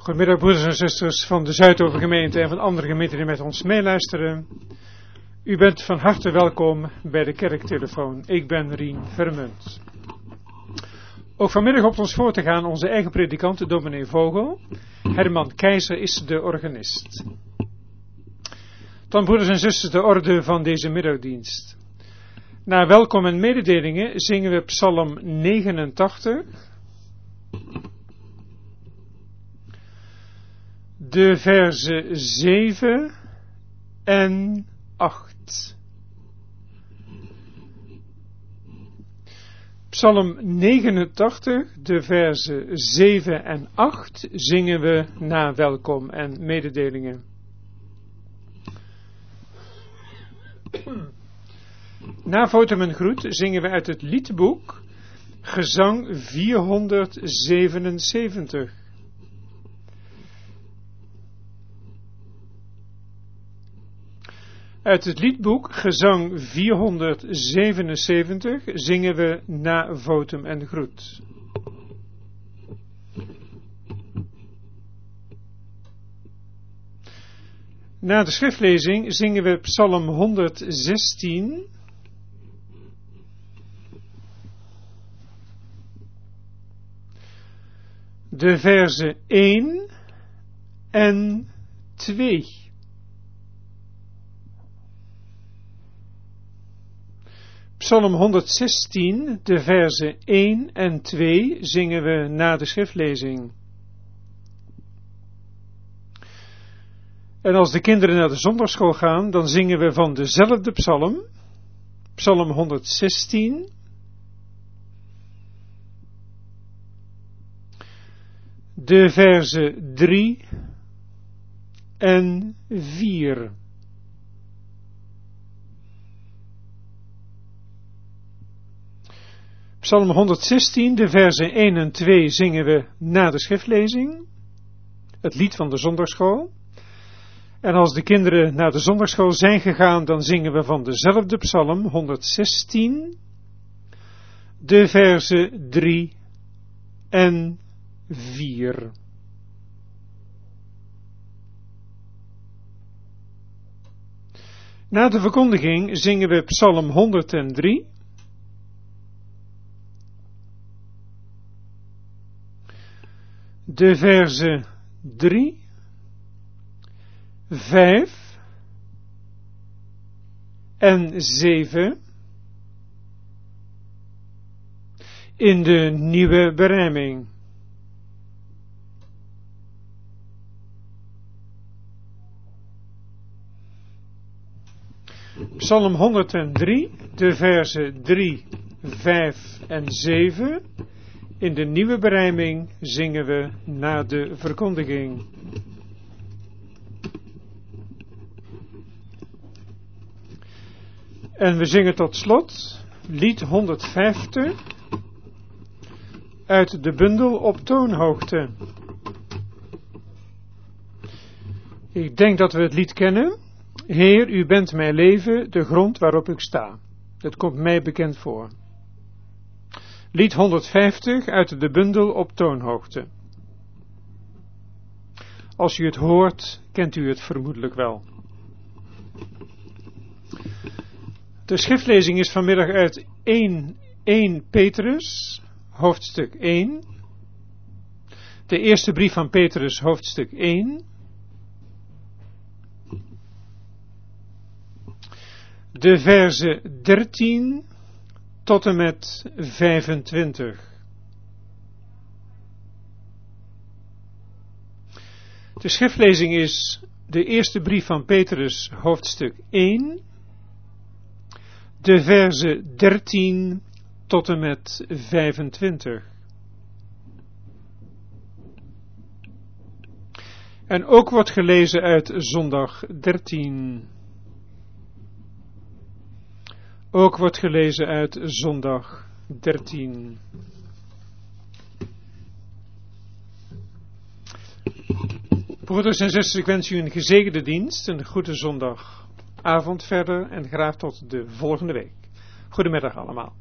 Goedemiddag broeders en zusters van de Zuidovergemeente en van andere gemeenten die met ons meeluisteren. U bent van harte welkom bij de kerktelefoon. Ik ben Rien Vermunt. Ook vanmiddag op ons voor te gaan onze eigen predikant, dominee Vogel. Herman Keizer is de organist. Dan broeders en zusters de orde van deze middagdienst. Na welkom en mededelingen zingen we Psalm 89. De verzen 7 en 8. Psalm 89, de verzen 7 en 8 zingen we na welkom en mededelingen. Na votum en groet zingen we uit het liedboek Gezang 477. Uit het liedboek Gezang 477 zingen we na votum en groet. Na de schriftlezing zingen we Psalm 116. De verzen 1 en 2. Psalm 116, de verzen 1 en 2 zingen we na de schriftlezing. En als de kinderen naar de zondagschool gaan, dan zingen we van dezelfde psalm, Psalm 116, de verzen 3 en 4. Psalm 116, de versen 1 en 2 zingen we na de schriftlezing, het lied van de zondagschool. En als de kinderen naar de zondagschool zijn gegaan, dan zingen we van dezelfde psalm 116, de versen 3 en 4. Na de verkondiging zingen we psalm 103. De verzen 3, 5 en 7 in de nieuwe berijming. Psalm 103, de verzen 3, 5 en 7. In de nieuwe berijming zingen we na de verkondiging. En we zingen tot slot lied 150 uit de bundel Op toonhoogte. Ik denk dat we het lied kennen. Heer, u bent mijn leven, de grond waarop ik sta. Dat komt mij bekend voor. Lied 150 uit de bundel Op toonhoogte. Als u het hoort, kent u het vermoedelijk wel. De schriftlezing is vanmiddag uit 1 Petrus, hoofdstuk 1. De eerste brief van Petrus, hoofdstuk 1. De verzen 13 tot en met 25. De schriftlezing is de eerste brief van Petrus, hoofdstuk 1, de verzen 13 tot en met 25. En ook wordt gelezen uit zondag 13. Ook wordt gelezen uit zondag 13. Broeders en zusters, ik wens u een gezegende dienst, een goede zondagavond verder en graag tot de volgende week. Goedemiddag allemaal.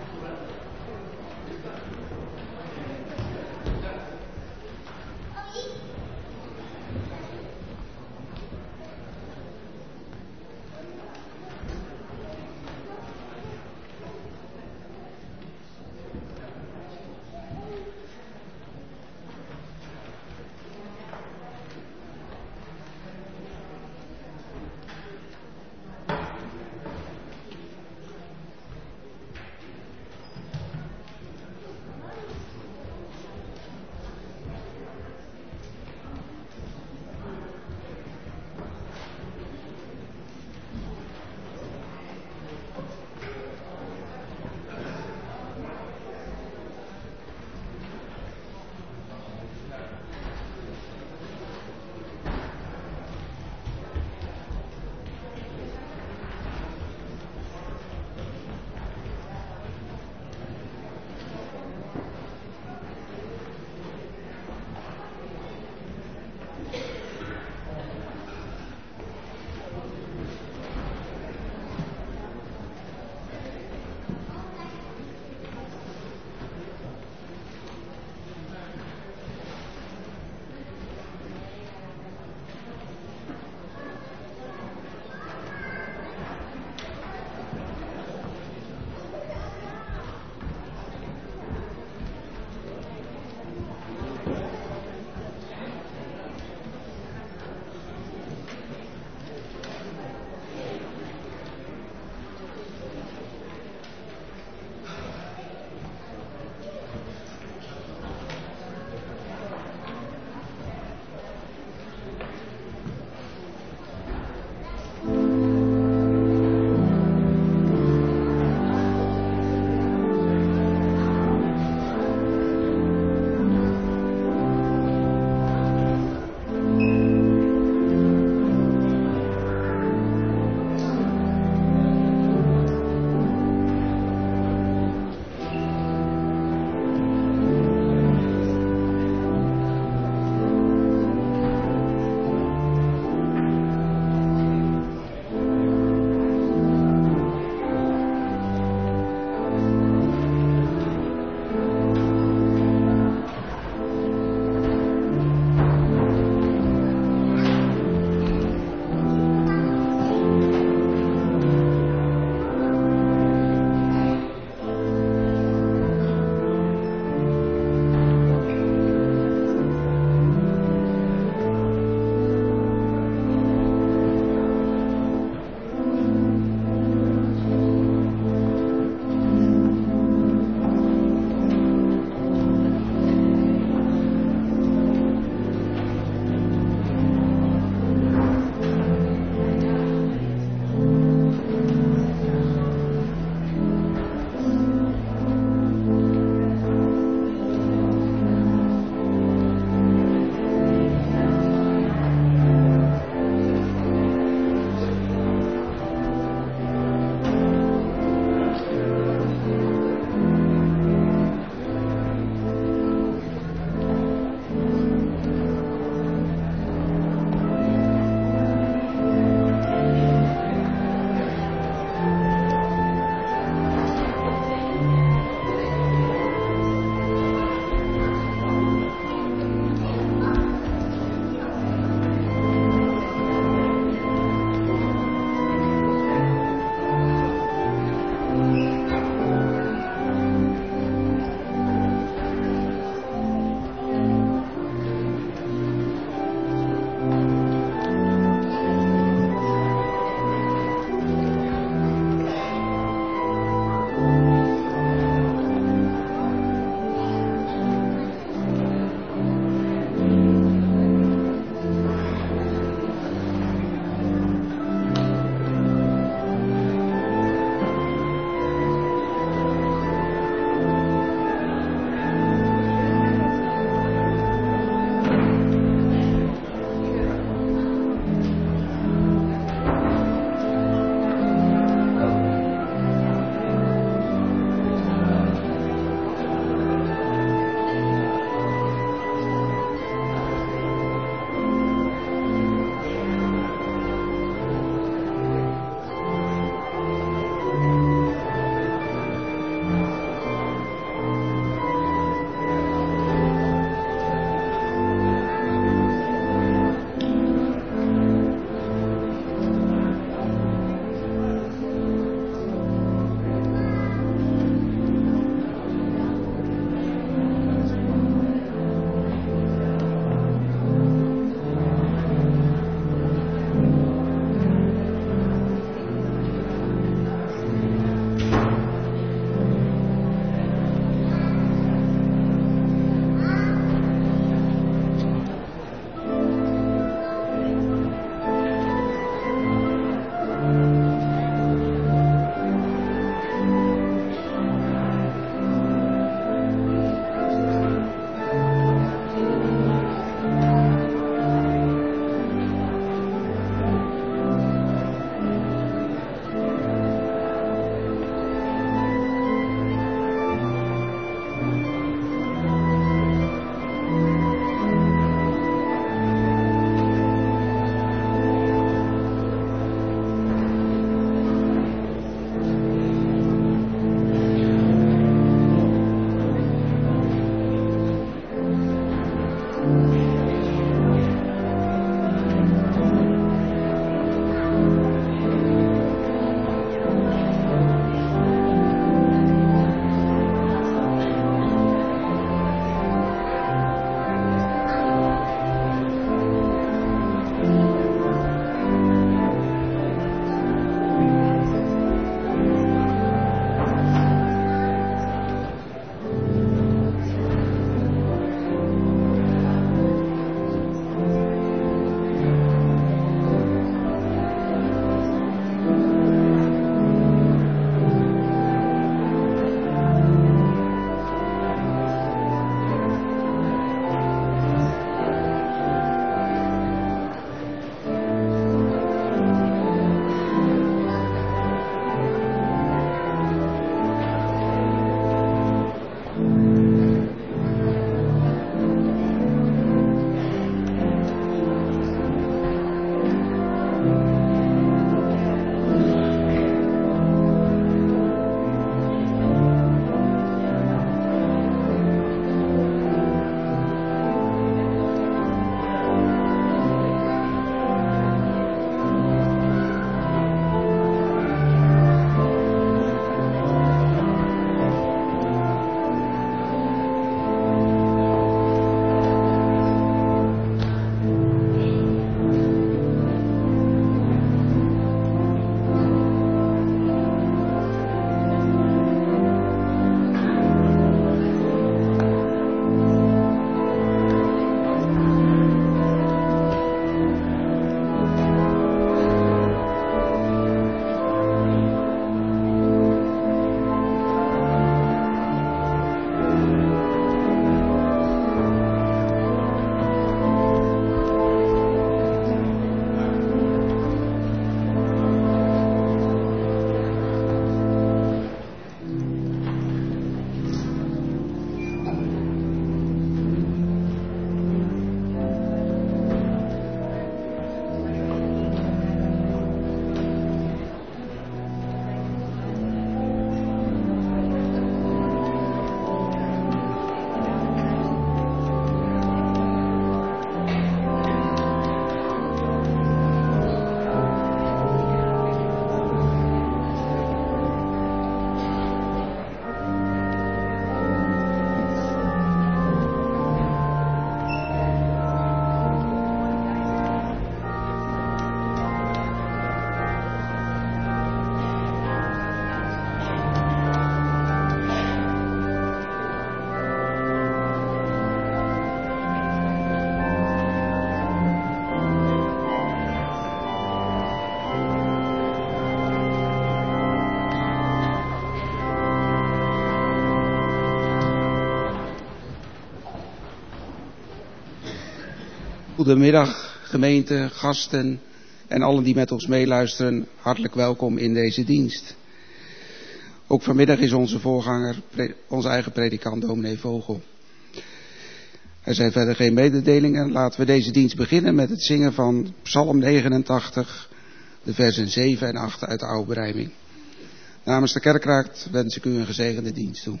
Goedemiddag gemeente, gasten en allen die met ons meeluisteren. Hartelijk welkom in deze dienst. Ook vanmiddag is onze voorganger, onze eigen predikant dominee Vogel. Er zijn verder geen mededelingen. Laten we deze dienst beginnen met het zingen van Psalm 89, de versen 7 en 8 uit de Oude Berijming. Namens de kerkraad wens ik u een gezegende dienst toe.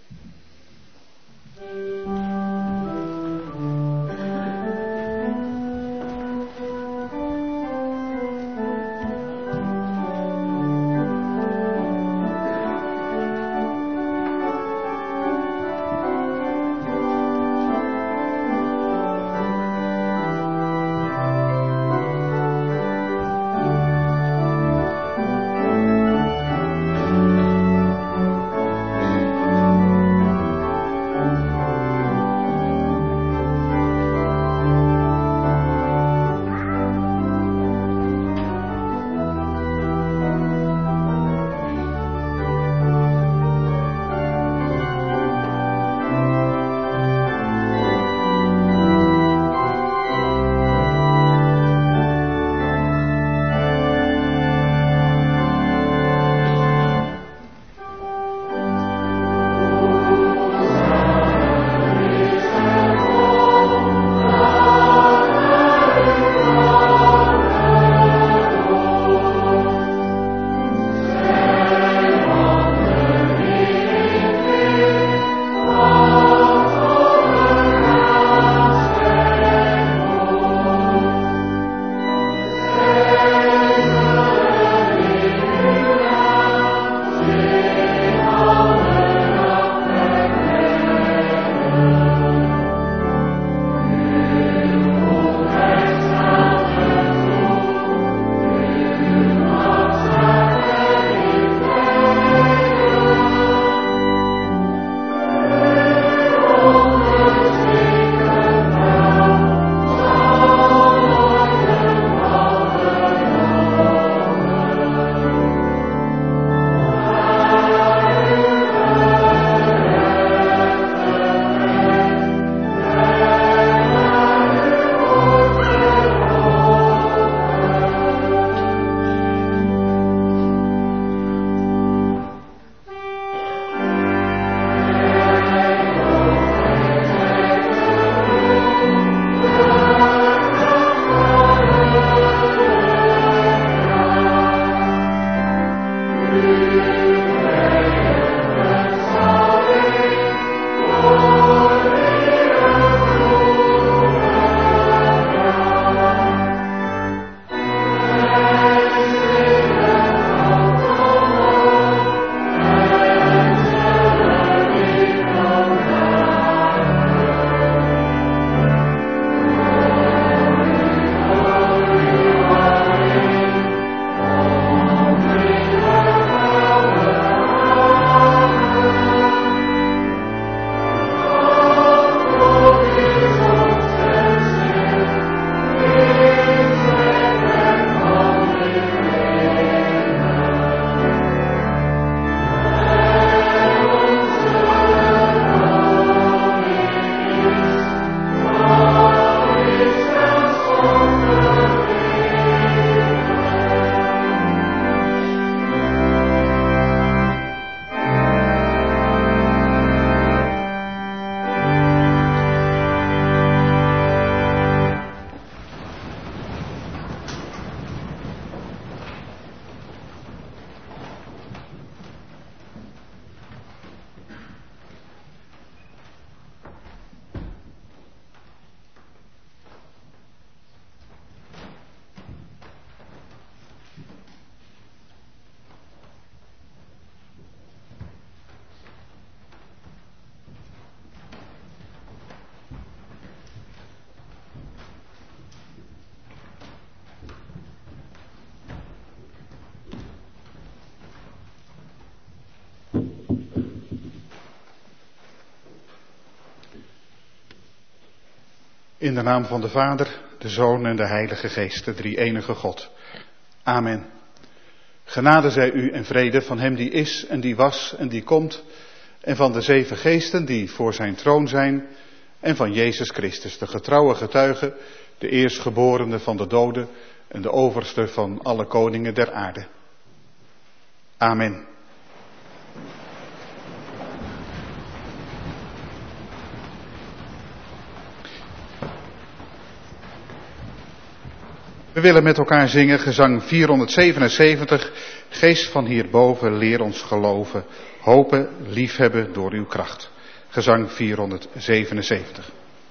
In de naam van de Vader, de Zoon en de Heilige Geest, de drie-enige God. Amen. Genade zij u en vrede van hem die is en die was en die komt, en van de 7 geesten die voor zijn troon zijn, en van Jezus Christus, de getrouwe getuige, de eerstgeborene van de doden en de overste van alle koningen der aarde. Amen. We willen met elkaar zingen gezang 477, Geest van hierboven, leer ons geloven, hopen, liefhebben door uw kracht. Gezang 477.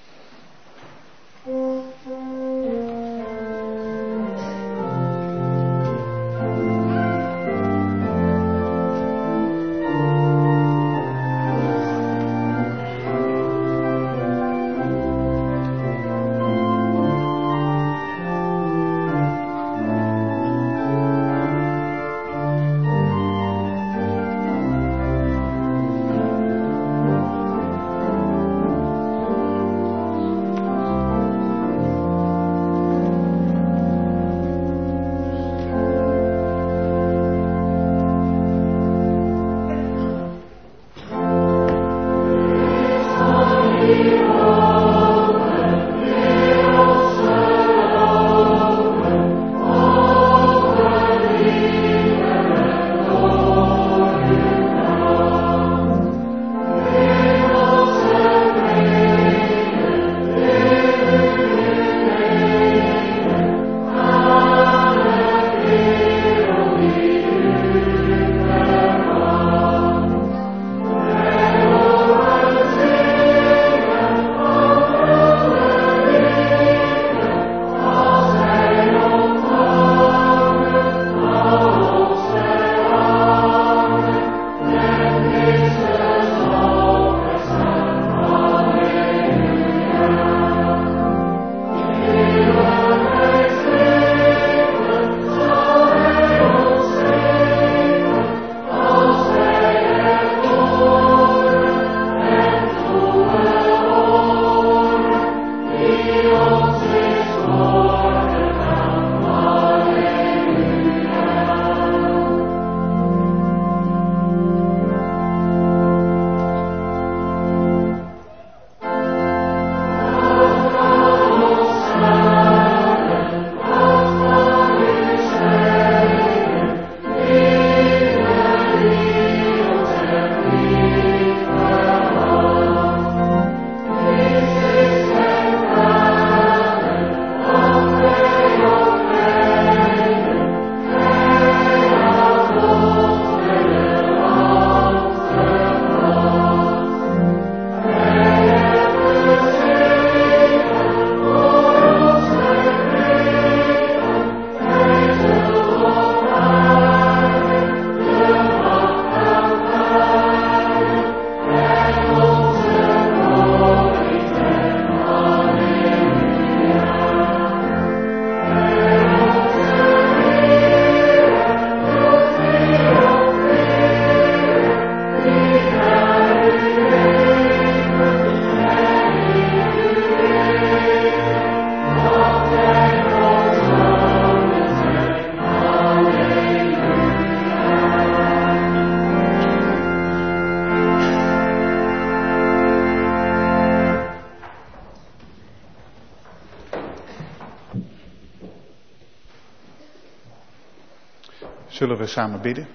Zullen we samen bidden?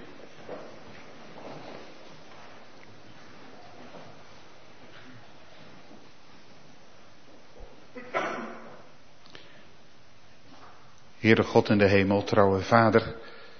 Heere God in de hemel, trouwe Vader,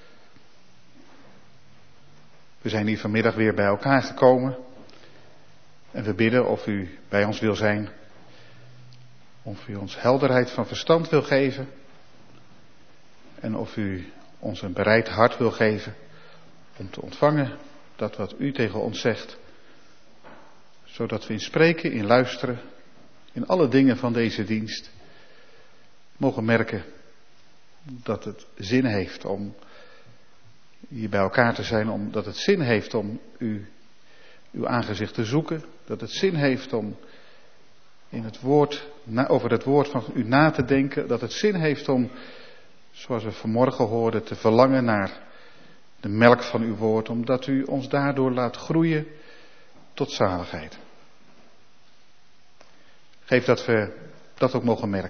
we zijn hier vanmiddag weer bij elkaar gekomen en we bidden of u bij ons wil zijn, of u ons helderheid van verstand wil geven en of u ons een bereid hart wil geven om te ontvangen dat wat u tegen ons zegt, zodat we in spreken, in luisteren, in alle dingen van deze dienst mogen merken dat het zin heeft om hier bij elkaar te zijn, omdat het zin heeft om uw aangezicht te zoeken, dat het zin heeft om in het woord, over het woord van u na te denken, dat het zin heeft om, zoals we vanmorgen hoorden, te verlangen naar de melk van uw woord, omdat u ons daardoor laat groeien tot zaligheid. Geef dat we dat ook mogen merken.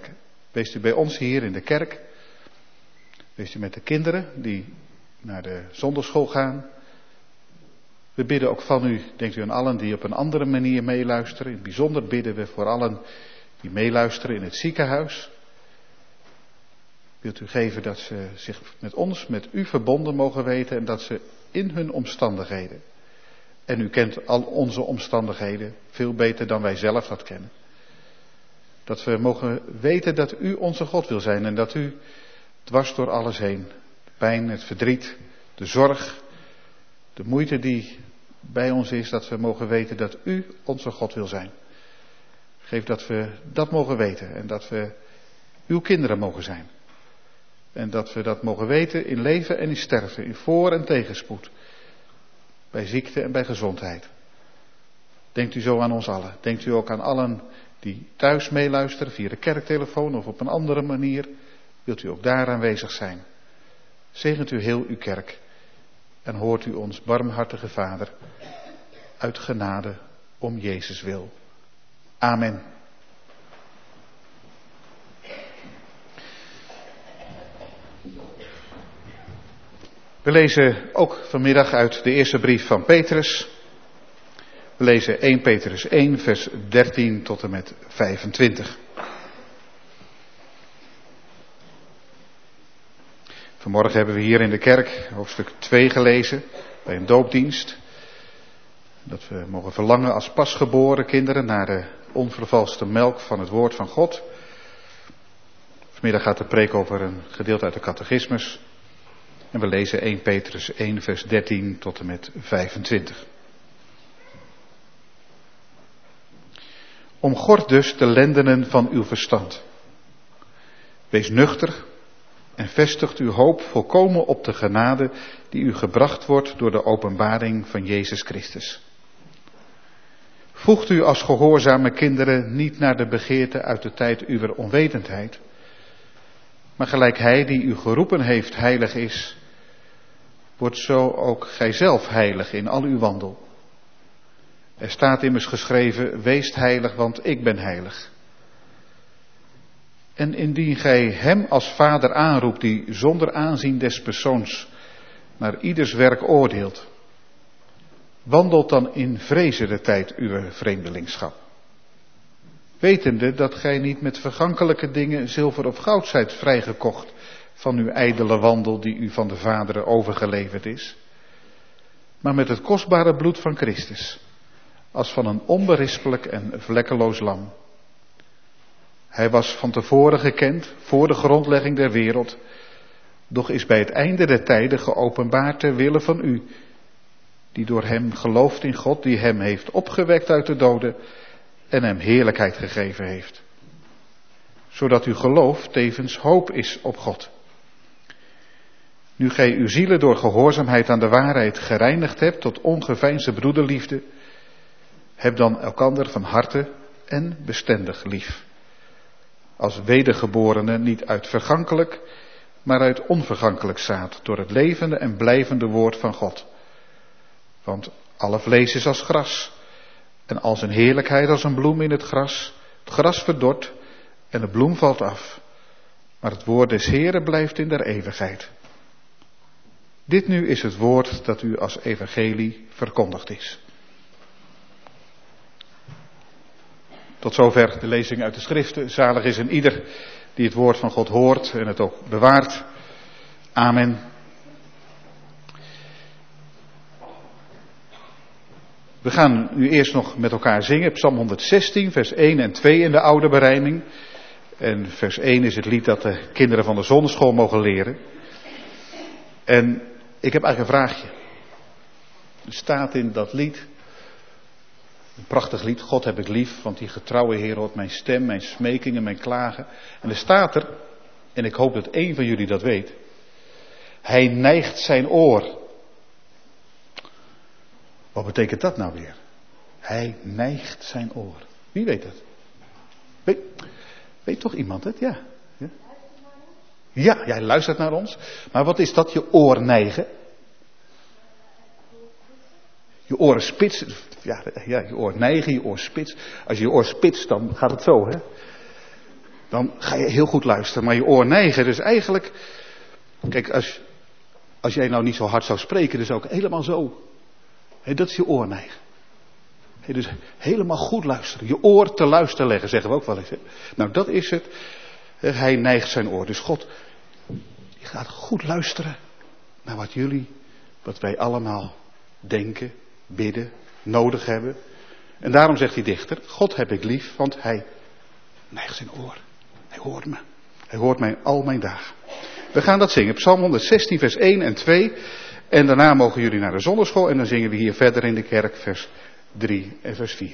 Wees u bij ons hier in de kerk. Wees u met de kinderen die naar de zondagschool gaan. We bidden ook van u, denkt u aan allen die op een andere manier meeluisteren. In het bijzonder bidden we voor allen die meeluisteren in het ziekenhuis. Wilt u geven dat ze zich met ons, met u verbonden mogen weten en dat ze in hun omstandigheden. En u kent al onze omstandigheden veel beter dan wij zelf dat kennen. Dat we mogen weten dat u onze God wil zijn en dat u dwars door alles heen, de pijn, het verdriet, de zorg, de moeite die bij ons is, dat we mogen weten dat u onze God wil zijn. Geef dat we dat mogen weten en dat we uw kinderen mogen zijn. En dat we dat mogen weten in leven en in sterven, in voor- en tegenspoed. Bij ziekte en bij gezondheid. Denkt u zo aan ons allen. Denkt u ook aan allen die thuis meeluisteren via de kerktelefoon of op een andere manier. Wilt u ook daar aanwezig zijn. Zegent u heel uw kerk. En hoort u ons barmhartige Vader uit genade om Jezus wil. Amen. We lezen ook vanmiddag uit de eerste brief van Petrus. We lezen 1 Petrus 1 vers 13 tot en met 25. Vanmorgen hebben we hier in de kerk hoofdstuk 2 gelezen bij een doopdienst. Dat we mogen verlangen als pasgeboren kinderen naar de onvervalste melk van het woord van God. Vanmiddag gaat de preek over een gedeelte uit de catechismus. En we lezen 1 Petrus 1 vers 13 tot en met 25. Omgord dus de lendenen van uw verstand. Wees nuchter en vestigt uw hoop volkomen op de genade die u gebracht wordt door de openbaring van Jezus Christus. Voegt u als gehoorzame kinderen niet naar de begeerte uit de tijd uwer onwetendheid, maar gelijk hij die u geroepen heeft heilig is, wordt zo ook gijzelf heilig in al uw wandel. Er staat immers geschreven, wees heilig, want ik ben heilig. En indien gij hem als vader aanroept die zonder aanzien des persoons naar ieders werk oordeelt, wandelt dan in vrezen de tijd uw vreemdelingschap. Wetende dat gij niet met vergankelijke dingen zilver of goud zijt vrijgekocht van uw ijdele wandel die u van de vaderen overgeleverd is, maar met het kostbare bloed van Christus, als van een onberispelijk en vlekkeloos lam. Hij was van tevoren gekend, voor de grondlegging der wereld, doch is bij het einde der tijden geopenbaard ter wille van u, die door hem gelooft in God, die hem heeft opgewekt uit de doden en hem heerlijkheid gegeven heeft. Zodat uw geloof tevens hoop is op God. Nu gij uw zielen door gehoorzaamheid aan de waarheid gereinigd hebt tot ongeveinsde broederliefde, heb dan elkander van harte en bestendig lief. Als wedergeborenen niet uit vergankelijk, maar uit onvergankelijk zaad, door het levende en blijvende woord van God. Want alle vlees is als gras, en als een heerlijkheid als een bloem in het gras verdort en de bloem valt af. Maar het woord des Heeren blijft in der eeuwigheid. Dit nu is het woord dat u als evangelie verkondigd is. Tot zover de lezing uit de schriften. Zalig is een ieder die het woord van God hoort en het ook bewaart. Amen. We gaan nu eerst nog met elkaar zingen. Psalm 116, vers 1 en 2 in de oude berijming. En vers 1 is het lied dat de kinderen van de zonneschool mogen leren. En ik heb eigenlijk een vraagje. Er staat in dat lied, een prachtig lied, God heb ik lief, want die getrouwe Heer hoort mijn stem, mijn smekingen, mijn klagen. En er staat er, en ik hoop dat één van jullie dat weet, hij neigt zijn oor. Wat betekent dat nou weer? Hij neigt zijn oor. Wie weet dat? Weet toch iemand het? Ja. Ja, jij luistert naar ons. Maar wat is dat, je oor neigen? Je oren spits. Ja, je oor neigen, je oor spits. Als je je oor spitst, dan gaat het zo, hè? dan ga je heel goed luisteren. Maar je oor neigen, dus eigenlijk, kijk, als jij nou niet zo hard zou spreken, dus ook helemaal zo. Dat is je oor neigen. Dus helemaal goed luisteren. Je oor te luisteren leggen, zeggen we ook wel eens. Nou, dat is het. Hij neigt zijn oor. Dus God, die gaat goed luisteren naar wat wij allemaal denken, bidden, nodig hebben. En daarom zegt die dichter, God heb ik lief, want hij neigt zijn oor. Hij hoort me. Hij hoort mij al mijn dagen. We gaan dat zingen. Psalm 116, vers 1 en 2. En daarna mogen jullie naar de zonderschool. En dan zingen we hier verder in de kerk vers 3 en vers 4.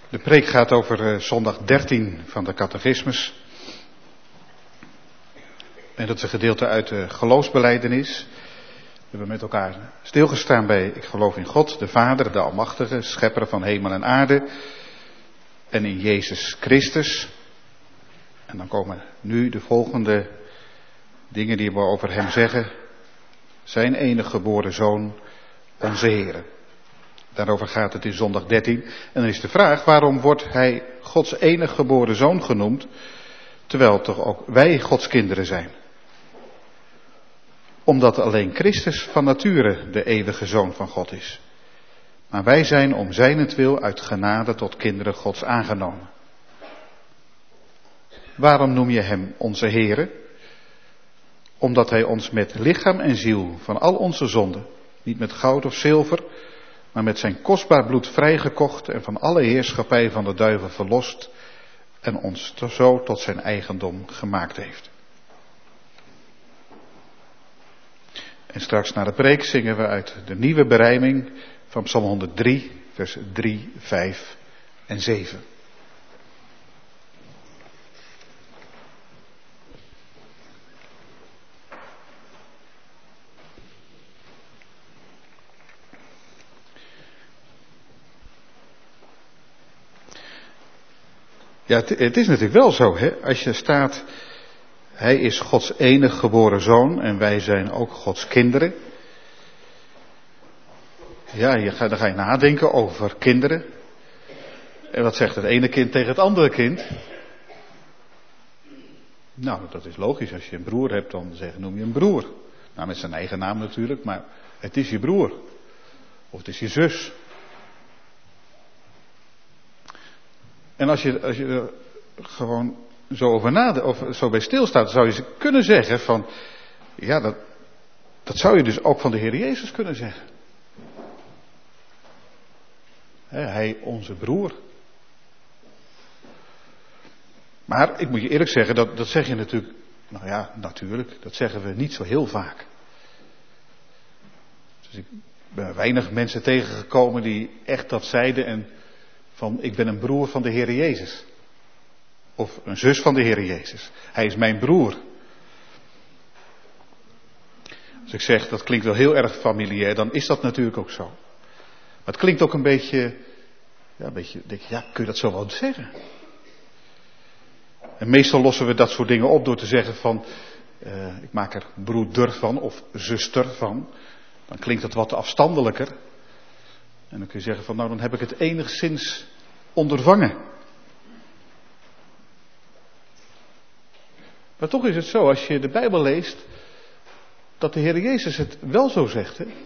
De preek gaat over zondag 13 van de catechismus. En dat is een gedeelte uit de geloofsbelijdenis. We hebben met elkaar stilgestaan bij: ik geloof in God, de Vader, de Almachtige, schepper van hemel en aarde. En in Jezus Christus. En dan komen nu de volgende dingen die we over hem zeggen. Zijn enige geboren Zoon, onze Heere. Daarover gaat het in zondag 13. En dan is de vraag: waarom wordt hij Gods enige geboren Zoon genoemd, terwijl toch ook wij Gods kinderen zijn? Omdat alleen Christus van nature de eeuwige Zoon van God is. Maar wij zijn om zijnentwil uit genade tot kinderen Gods aangenomen. Waarom noem je hem onze Heere? Omdat hij ons met lichaam en ziel van al onze zonden, niet met goud of zilver, maar met zijn kostbaar bloed vrijgekocht en van alle heerschappij van de duivel verlost en ons zo tot zijn eigendom gemaakt heeft. En straks na de preek zingen we uit de nieuwe berijming van Psalm 103, vers 3, 5 en 7. Ja, het is natuurlijk wel zo, hè? Als je staat, hij is Gods enige geboren Zoon en wij zijn ook Gods kinderen. Ja, dan ga je nadenken over kinderen. En wat zegt het ene kind tegen het andere kind? Nou, dat is logisch. Als je een broer hebt, dan noem je hem broer. Nou, met zijn eigen naam natuurlijk, maar het is je broer. Of het is je zus. En als je er gewoon zo over nadenkt, of zo bij stilstaat, zou je kunnen zeggen van, ja, dat zou je dus ook van de Heer Jezus kunnen zeggen. Hij, onze broer. Maar ik moet je eerlijk zeggen, dat zeg je natuurlijk, nou ja, natuurlijk, dat zeggen we niet zo heel vaak. Dus ik ben weinig mensen tegengekomen die echt dat zeiden en van, ik ben een broer van de Heer Jezus. Of een zus van de Heer Jezus. Hij is mijn broer. Als ik zeg, dat klinkt wel heel erg familiair, dan is dat natuurlijk ook zo. Maar het klinkt ook een beetje, denk je, kun je dat zo wel zeggen? En meestal lossen we dat soort dingen op door te zeggen van, ik maak er broeder van of zuster van. Dan klinkt het wat afstandelijker. En dan kun je zeggen van, nou dan heb ik het enigszins ondervangen. Maar toch is het zo, als je de Bijbel leest, dat de Heer Jezus het wel zo zegt. Hè? Het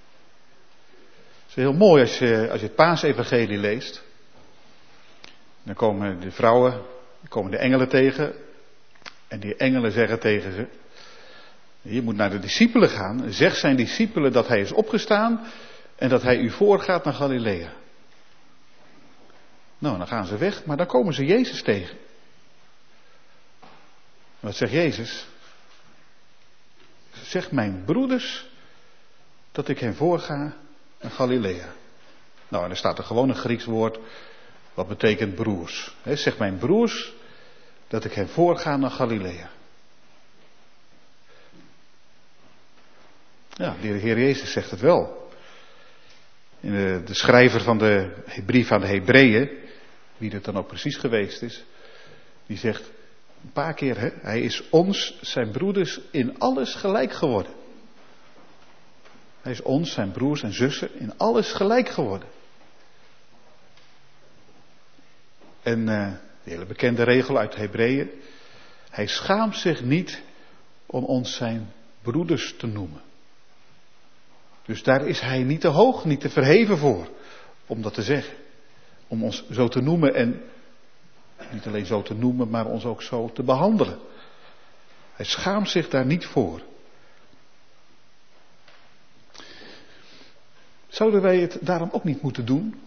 is heel mooi als je het Paasevangelie leest. Dan komen de vrouwen, dan komen de engelen tegen. En die engelen zeggen tegen ze, je moet naar de discipelen gaan. Zeg zijn discipelen dat hij is opgestaan en dat hij u voorgaat naar Galilea. Nou, dan gaan ze weg, maar dan komen ze Jezus tegen. Wat zegt Jezus? Zeg mijn broeders dat ik hen voorga naar Galilea. Nou, en er staat er gewoon een Grieks woord wat betekent broers. Zeg mijn broers dat ik hen voorga naar Galilea. Ja, de Heer Jezus zegt het wel. In de schrijver van de brief aan de Hebreeën, wie het dan ook precies geweest is, die zegt een paar keer, hij is ons, zijn broeders, in alles gelijk geworden. Hij is ons, zijn broers en zussen, in alles gelijk geworden. En de hele bekende regel uit de Hebreeën, hij schaamt zich niet om ons zijn broeders te noemen. Dus daar is hij niet te hoog, niet te verheven voor, om dat te zeggen. Om ons zo te noemen en niet alleen zo te noemen, maar ons ook zo te behandelen. Hij schaamt zich daar niet voor. Zouden wij het daarom ook niet moeten doen?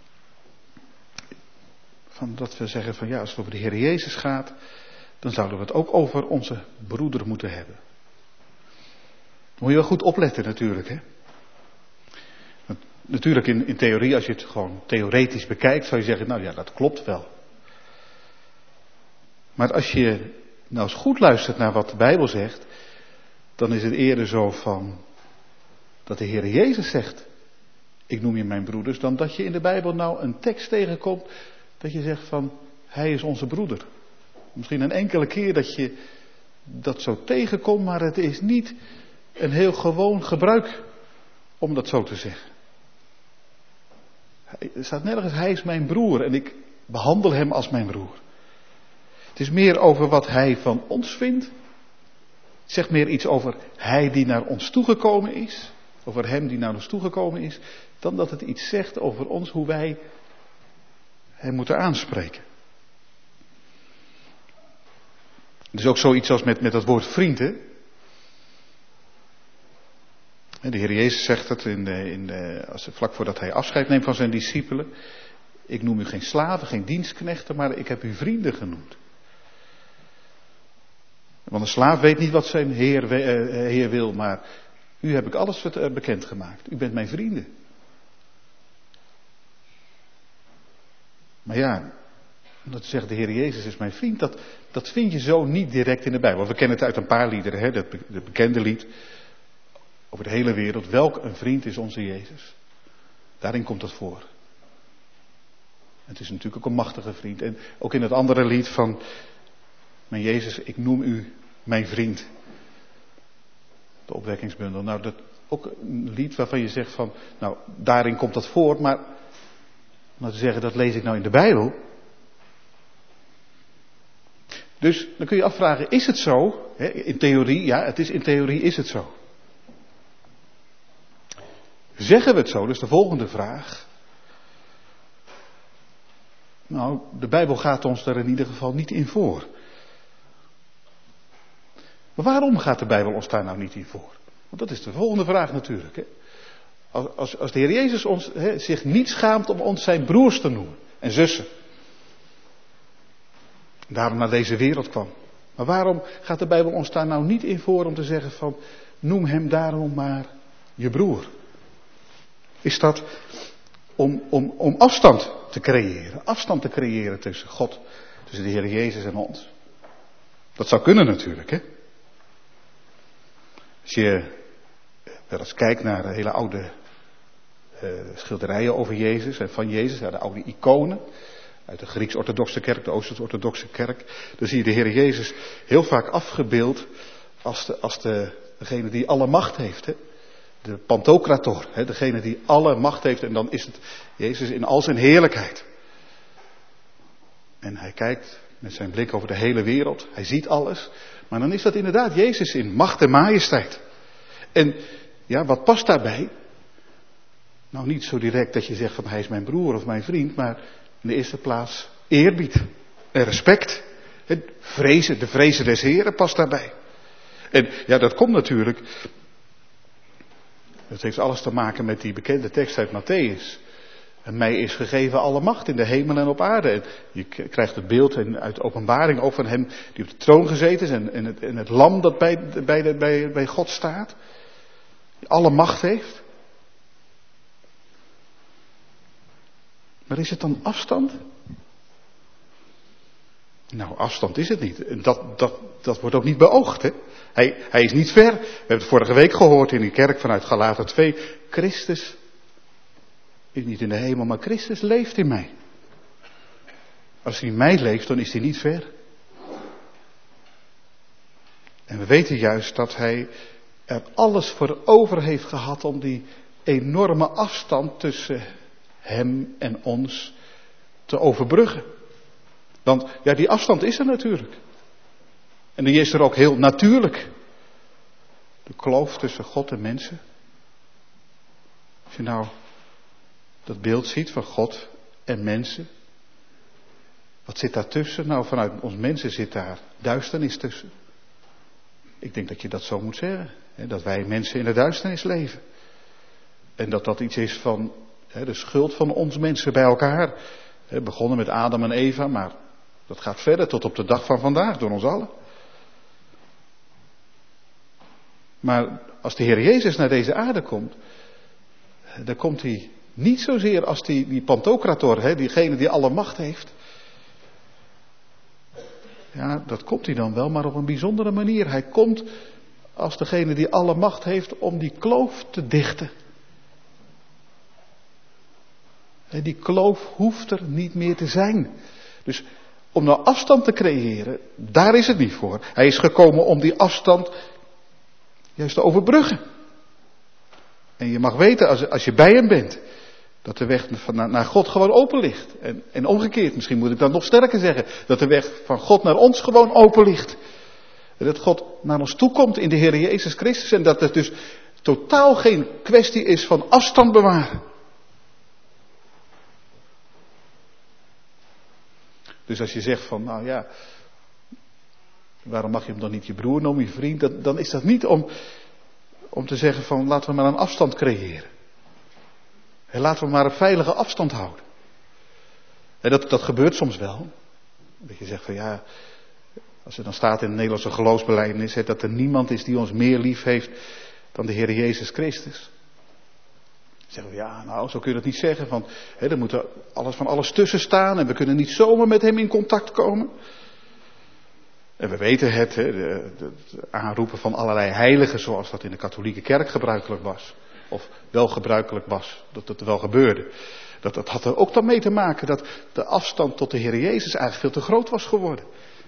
Van dat we zeggen van ja, als het over de Heer Jezus gaat, dan zouden we het ook over onze broeder moeten hebben. Dan moet je wel goed opletten natuurlijk, hè. Natuurlijk in theorie, als je het gewoon theoretisch bekijkt, zou je zeggen, nou ja, dat klopt wel. Maar als je nou eens goed luistert naar wat de Bijbel zegt, dan is het eerder zo van dat de Heer Jezus zegt, ik noem je mijn broeders, dan dat je in de Bijbel nou een tekst tegenkomt dat je zegt van, hij is onze broeder. Misschien een enkele keer dat je dat zo tegenkomt, maar het is niet een heel gewoon gebruik om dat zo te zeggen. Er staat nergens, hij is mijn broer en ik behandel hem als mijn broer. Het is meer over wat hij van ons vindt. Het zegt meer iets over hij die naar ons toegekomen is. Over hem die naar ons toegekomen is. Dan dat het iets zegt over ons, hoe wij hem moeten aanspreken. Het is ook zoiets als met dat woord vriend, hè? De Heer Jezus zegt het vlak voordat hij afscheid neemt van zijn discipelen. Ik noem u geen slaven, geen dienstknechten, maar ik heb u vrienden genoemd. Want een slaaf weet niet wat zijn heer wil, maar u heb ik alles bekendgemaakt. U bent mijn vrienden. Maar ja, dat zegt de Heer Jezus is mijn vriend, dat vind je zo niet direct in de Bijbel. We kennen het uit een paar liederen, hè? Het bekende lied over de hele wereld. Welk een vriend is onze Jezus. Daarin komt dat voor. Het is natuurlijk ook een machtige vriend. En ook in het andere lied van mijn Jezus, ik noem u mijn vriend. De opwekkingsbundel. Nou, dat ook een lied waarvan je zegt van, nou, daarin komt dat voor, maar te zeggen, dat lees ik nou in de Bijbel. Dus dan kun je afvragen, is het zo? In theorie, ja, in theorie is het zo. Zeggen we het zo? Dus de volgende vraag. Nou, de Bijbel gaat ons daar in ieder geval niet in voor. Maar waarom gaat de Bijbel ons daar nou niet in voor? Want dat is de volgende vraag natuurlijk. Hè? Als de Heer Jezus zich niet schaamt om ons zijn broers te noemen en zussen. Daarom naar deze wereld kwam. Maar waarom gaat de Bijbel ons daar nou niet in voor om te zeggen van, noem hem daarom maar je broer? Is dat om afstand te creëren? Afstand te creëren tussen God, tussen de Heer Jezus en ons. Dat zou kunnen natuurlijk, hè? Als je wel eens kijkt naar de hele oude schilderijen over Jezus en van Jezus, de oude iconen. Uit de Grieks-orthodoxe kerk, de Oosters-orthodoxe kerk. Dan zie je de Heer Jezus heel vaak afgebeeld als degene die alle macht heeft. Hè? De Pantocrator, hè? Degene die alle macht heeft. En dan is het Jezus in al zijn heerlijkheid. En hij kijkt met zijn blik over de hele wereld. Hij ziet alles. Maar dan is dat inderdaad Jezus in macht en majesteit. En ja, wat past daarbij? Nou, niet zo direct dat je zegt van hij is mijn broer of mijn vriend, maar in de eerste plaats eerbied en respect. De vrezen des Heren past daarbij. En ja, dat komt natuurlijk. Dat heeft alles te maken met die bekende tekst uit Mattheüs. En mij is gegeven alle macht in de hemel en op aarde. En je krijgt het beeld uit de openbaring ook van hem die op de troon gezeten is. En het lam dat bij God staat. Die alle macht heeft. Maar is het dan afstand? Nou, afstand is het niet. En dat wordt ook niet beoogd. Hè? Hij is niet ver. We hebben het vorige week gehoord in de kerk vanuit Galater 2. Christus is niet in de hemel, maar Christus leeft in mij. Als hij in mij leeft, dan is hij niet ver. En we weten juist dat hij er alles voor over heeft gehad om die enorme afstand tussen hem en ons te overbruggen. Want ja, die afstand is er natuurlijk. En die is er ook heel natuurlijk. De kloof tussen God en mensen. Als je nou dat beeld ziet van God en mensen. Wat zit daar tussen? Nou, vanuit ons mensen zit daar duisternis tussen. Ik denk dat je dat zo moet zeggen. Hè, dat wij mensen in de duisternis leven. En dat dat iets is van de schuld van ons mensen bij elkaar. Begonnen met Adam en Eva, maar dat gaat verder tot op de dag van vandaag door ons allen. Maar als de Heer Jezus naar deze aarde komt, dan komt hij Niet zozeer als die Pantocrator, diegene die alle macht heeft. Ja, dat komt hij dan wel, maar op een bijzondere manier. Hij komt als degene die alle macht heeft om die kloof te dichten. Die kloof hoeft er niet meer te zijn. Dus om nou afstand te creëren, daar is het niet voor. Hij is gekomen om die afstand juist te overbruggen. En je mag weten, als je bij hem bent, dat de weg naar God gewoon open ligt. En omgekeerd, misschien moet ik dan nog sterker zeggen, dat de weg van God naar ons gewoon open ligt. En dat God naar ons toe komt in de Heer Jezus Christus. En dat het dus totaal geen kwestie is van afstand bewaren. Dus als je zegt van, nou ja, waarom mag je hem dan niet je broer noemen, je vriend? Dan is dat niet om te zeggen van, laten we maar een afstand creëren. En laten we maar een veilige afstand houden. En dat gebeurt soms wel. Dat je zegt van ja, als er dan staat in het Nederlandse geloofsbelijdenis, dat er niemand is die ons meer lief heeft dan de Heer Jezus Christus. Dan zeggen we ja, nou zo kun je dat niet zeggen, want er moet er van alles tussen staan en we kunnen niet zomaar met hem in contact komen. En we weten het aanroepen van allerlei heiligen zoals dat in de katholieke kerk gebruikelijk was. Of wel gebruikelijk was, dat het wel gebeurde. Dat had er ook dan mee te maken dat de afstand tot de Heer Jezus eigenlijk veel te groot was geworden.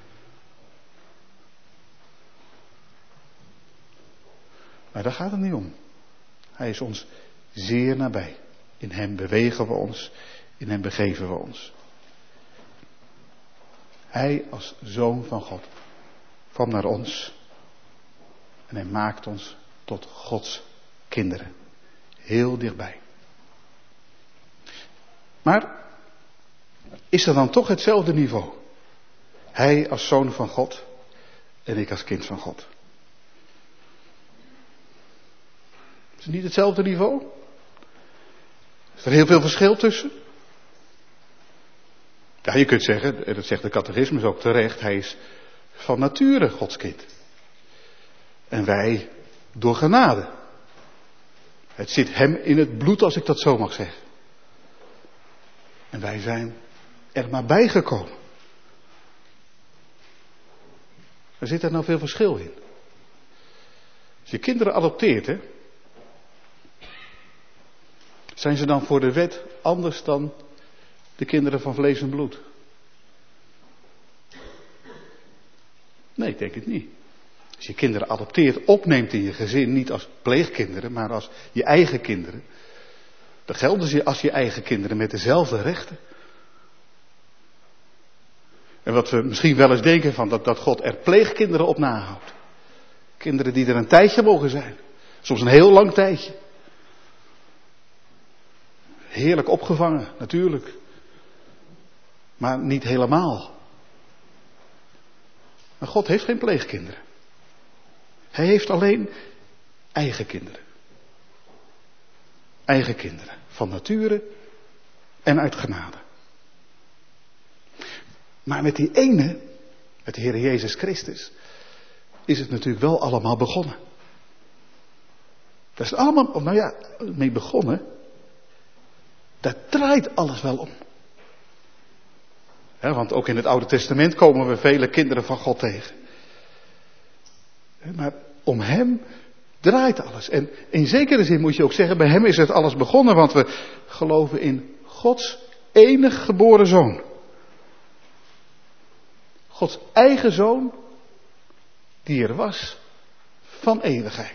Maar daar gaat het niet om. Hij is ons zeer nabij. In hem bewegen we ons, in hem begeven we ons. Hij als Zoon van God kwam naar ons en hij maakt ons tot Gods kinderen. Heel dichtbij. Maar is er dan toch hetzelfde niveau? Hij als Zoon van God en ik als kind van God. Is het niet hetzelfde niveau? Is er heel veel verschil tussen? Ja, je kunt zeggen, en dat zegt de catechismus ook terecht, hij is van nature Gods kind. En wij door genade. Het zit hem in het bloed, als ik dat zo mag zeggen. En wij zijn er maar bijgekomen. Er zit er nou veel verschil in. Als je kinderen adopteert, zijn ze dan voor de wet anders dan de kinderen van vlees en bloed? Nee, ik denk het niet. Als je kinderen adopteert, opneemt in je gezin, niet als pleegkinderen, maar als je eigen kinderen, dan gelden ze als je eigen kinderen met dezelfde rechten. En wat we misschien wel eens denken van dat God er pleegkinderen op nahoudt. Kinderen die er een tijdje mogen zijn. Soms een heel lang tijdje. Heerlijk opgevangen, natuurlijk. Maar niet helemaal. Maar God heeft geen pleegkinderen. Hij heeft alleen eigen kinderen. Eigen kinderen. Van nature en uit genade. Maar met die ene, met de Heer Jezus Christus, is het natuurlijk wel allemaal begonnen. Daar is het allemaal, mee begonnen. Daar draait alles wel om. Ja, want ook in het Oude Testament komen we vele kinderen van God tegen. Maar om hem draait alles. En in zekere zin moet je ook zeggen, bij hem is het alles begonnen. Want we geloven in Gods enige geboren Zoon. Gods eigen Zoon, die er was van eeuwigheid.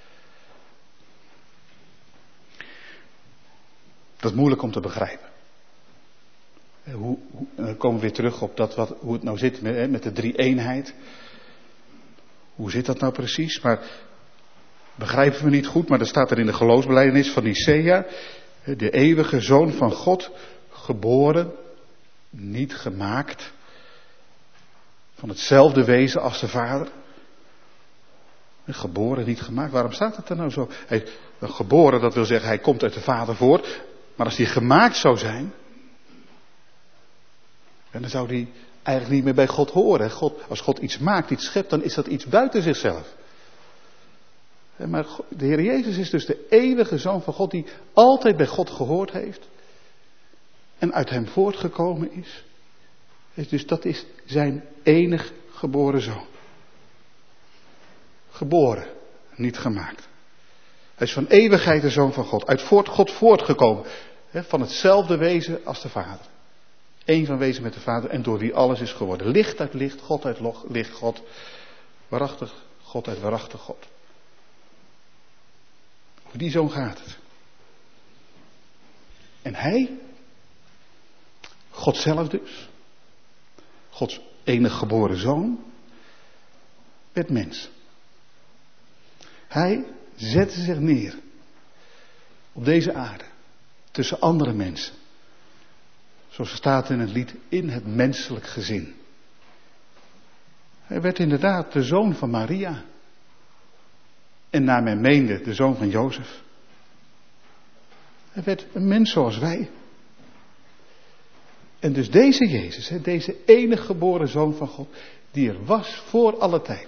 Dat is moeilijk om te begrijpen. Dan komen we weer terug op hoe het nou zit met de drie-eenheid. Hoe zit dat nou precies? Maar begrijpen we niet goed, maar er staat er in de geloofsbelijdenis van Nicea, de eeuwige Zoon van God, geboren, niet gemaakt, van hetzelfde wezen als de Vader. Geboren, niet gemaakt. Waarom staat het er nou zo? Geboren, dat wil zeggen, hij komt uit de Vader voort. Maar als hij gemaakt zou zijn, dan zou hij eigenlijk niet meer bij God horen. Als God iets maakt, iets schept, dan is dat iets buiten zichzelf. Maar de Heer Jezus is dus de eeuwige Zoon van God die altijd bij God gehoord heeft. En uit hem voortgekomen is. Dus dat is zijn enig geboren Zoon. Geboren, niet gemaakt. Hij is van eeuwigheid de Zoon van God. Uit God voortgekomen. Van hetzelfde wezen als de Vader. Eén van wezen met de Vader en door wie alles is geworden. Licht uit licht, God uit licht, God. Waarachtig God uit waarachtig God. Over die Zoon gaat het. En hij, God zelf dus, Gods enige geboren Zoon, werd mens. Hij zette zich neer op deze aarde, tussen andere mensen. Zoals er staat in het lied, in het menselijk gezin. Hij werd inderdaad de zoon van Maria. En naar men meende de zoon van Jozef. Hij werd een mens zoals wij. En dus deze Jezus, deze enige geboren Zoon van God, die er was voor alle tijden.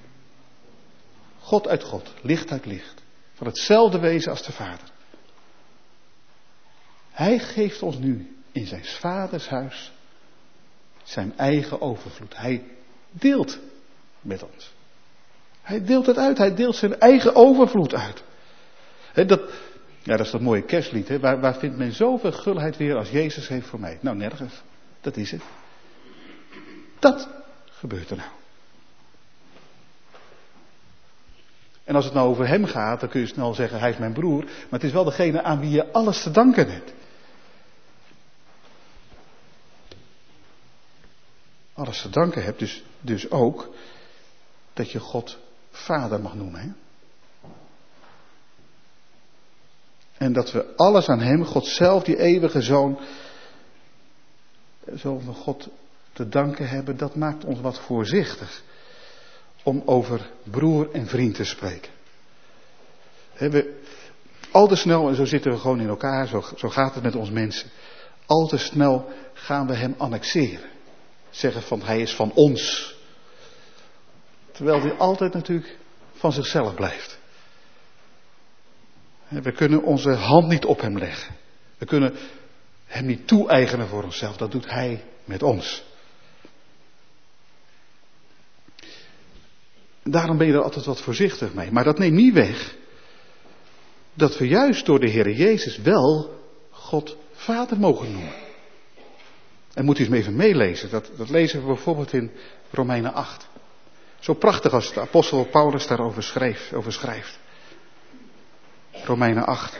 God uit God, licht uit licht. Van hetzelfde wezen als de Vader. Hij geeft ons nu in zijn vaders huis zijn eigen overvloed. Hij deelt met ons. Hij deelt het uit. Hij deelt zijn eigen overvloed uit. Dat is dat mooie kerstlied. Hè? Waar vindt men zoveel gulheid weer als Jezus heeft voor mij? Nou, nergens. Dat is het. Dat gebeurt er nou. En als het nou over hem gaat, dan kun je snel zeggen, hij is mijn broer. Maar het is wel degene aan wie je alles te danken hebt. Alles te danken hebt, dus ook dat je God Vader mag noemen. Hè? En dat we alles aan hem, God zelf, die eeuwige Zoon, Zoon van God te danken hebben, dat maakt ons wat voorzichtig om over broer en vriend te spreken. Al te snel, en zo zitten we gewoon in elkaar, zo gaat het met ons mensen. Al te snel gaan we hem annexeren. Zeggen van hij is van ons. Terwijl hij altijd natuurlijk van zichzelf blijft. We kunnen onze hand niet op hem leggen. We kunnen hem niet toe-eigenen voor onszelf. Dat doet hij met ons. Daarom ben je er altijd wat voorzichtig mee. Maar dat neemt niet weg dat we juist door de Heer Jezus wel God Vader mogen noemen. En moet u eens even meelezen. Dat lezen we bijvoorbeeld in Romeinen 8. Zo prachtig als de apostel Paulus daarover schrijft. Romeinen 8.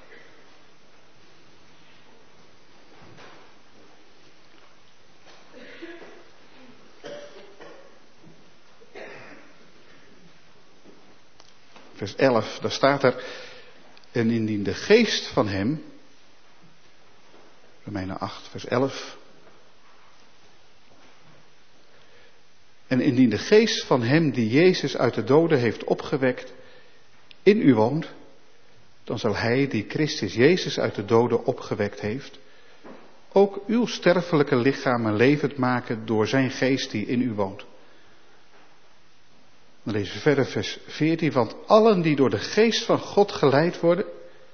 Vers 11, daar staat er, en indien de geest van hem, Romeinen 8, vers 11, en indien de geest van hem die Jezus uit de doden heeft opgewekt, in u woont, dan zal hij die Christus Jezus uit de doden opgewekt heeft, ook uw sterfelijke lichamen levend maken door zijn geest die in u woont. Dan lezen we verder vers 14, want allen die door de geest van God geleid worden,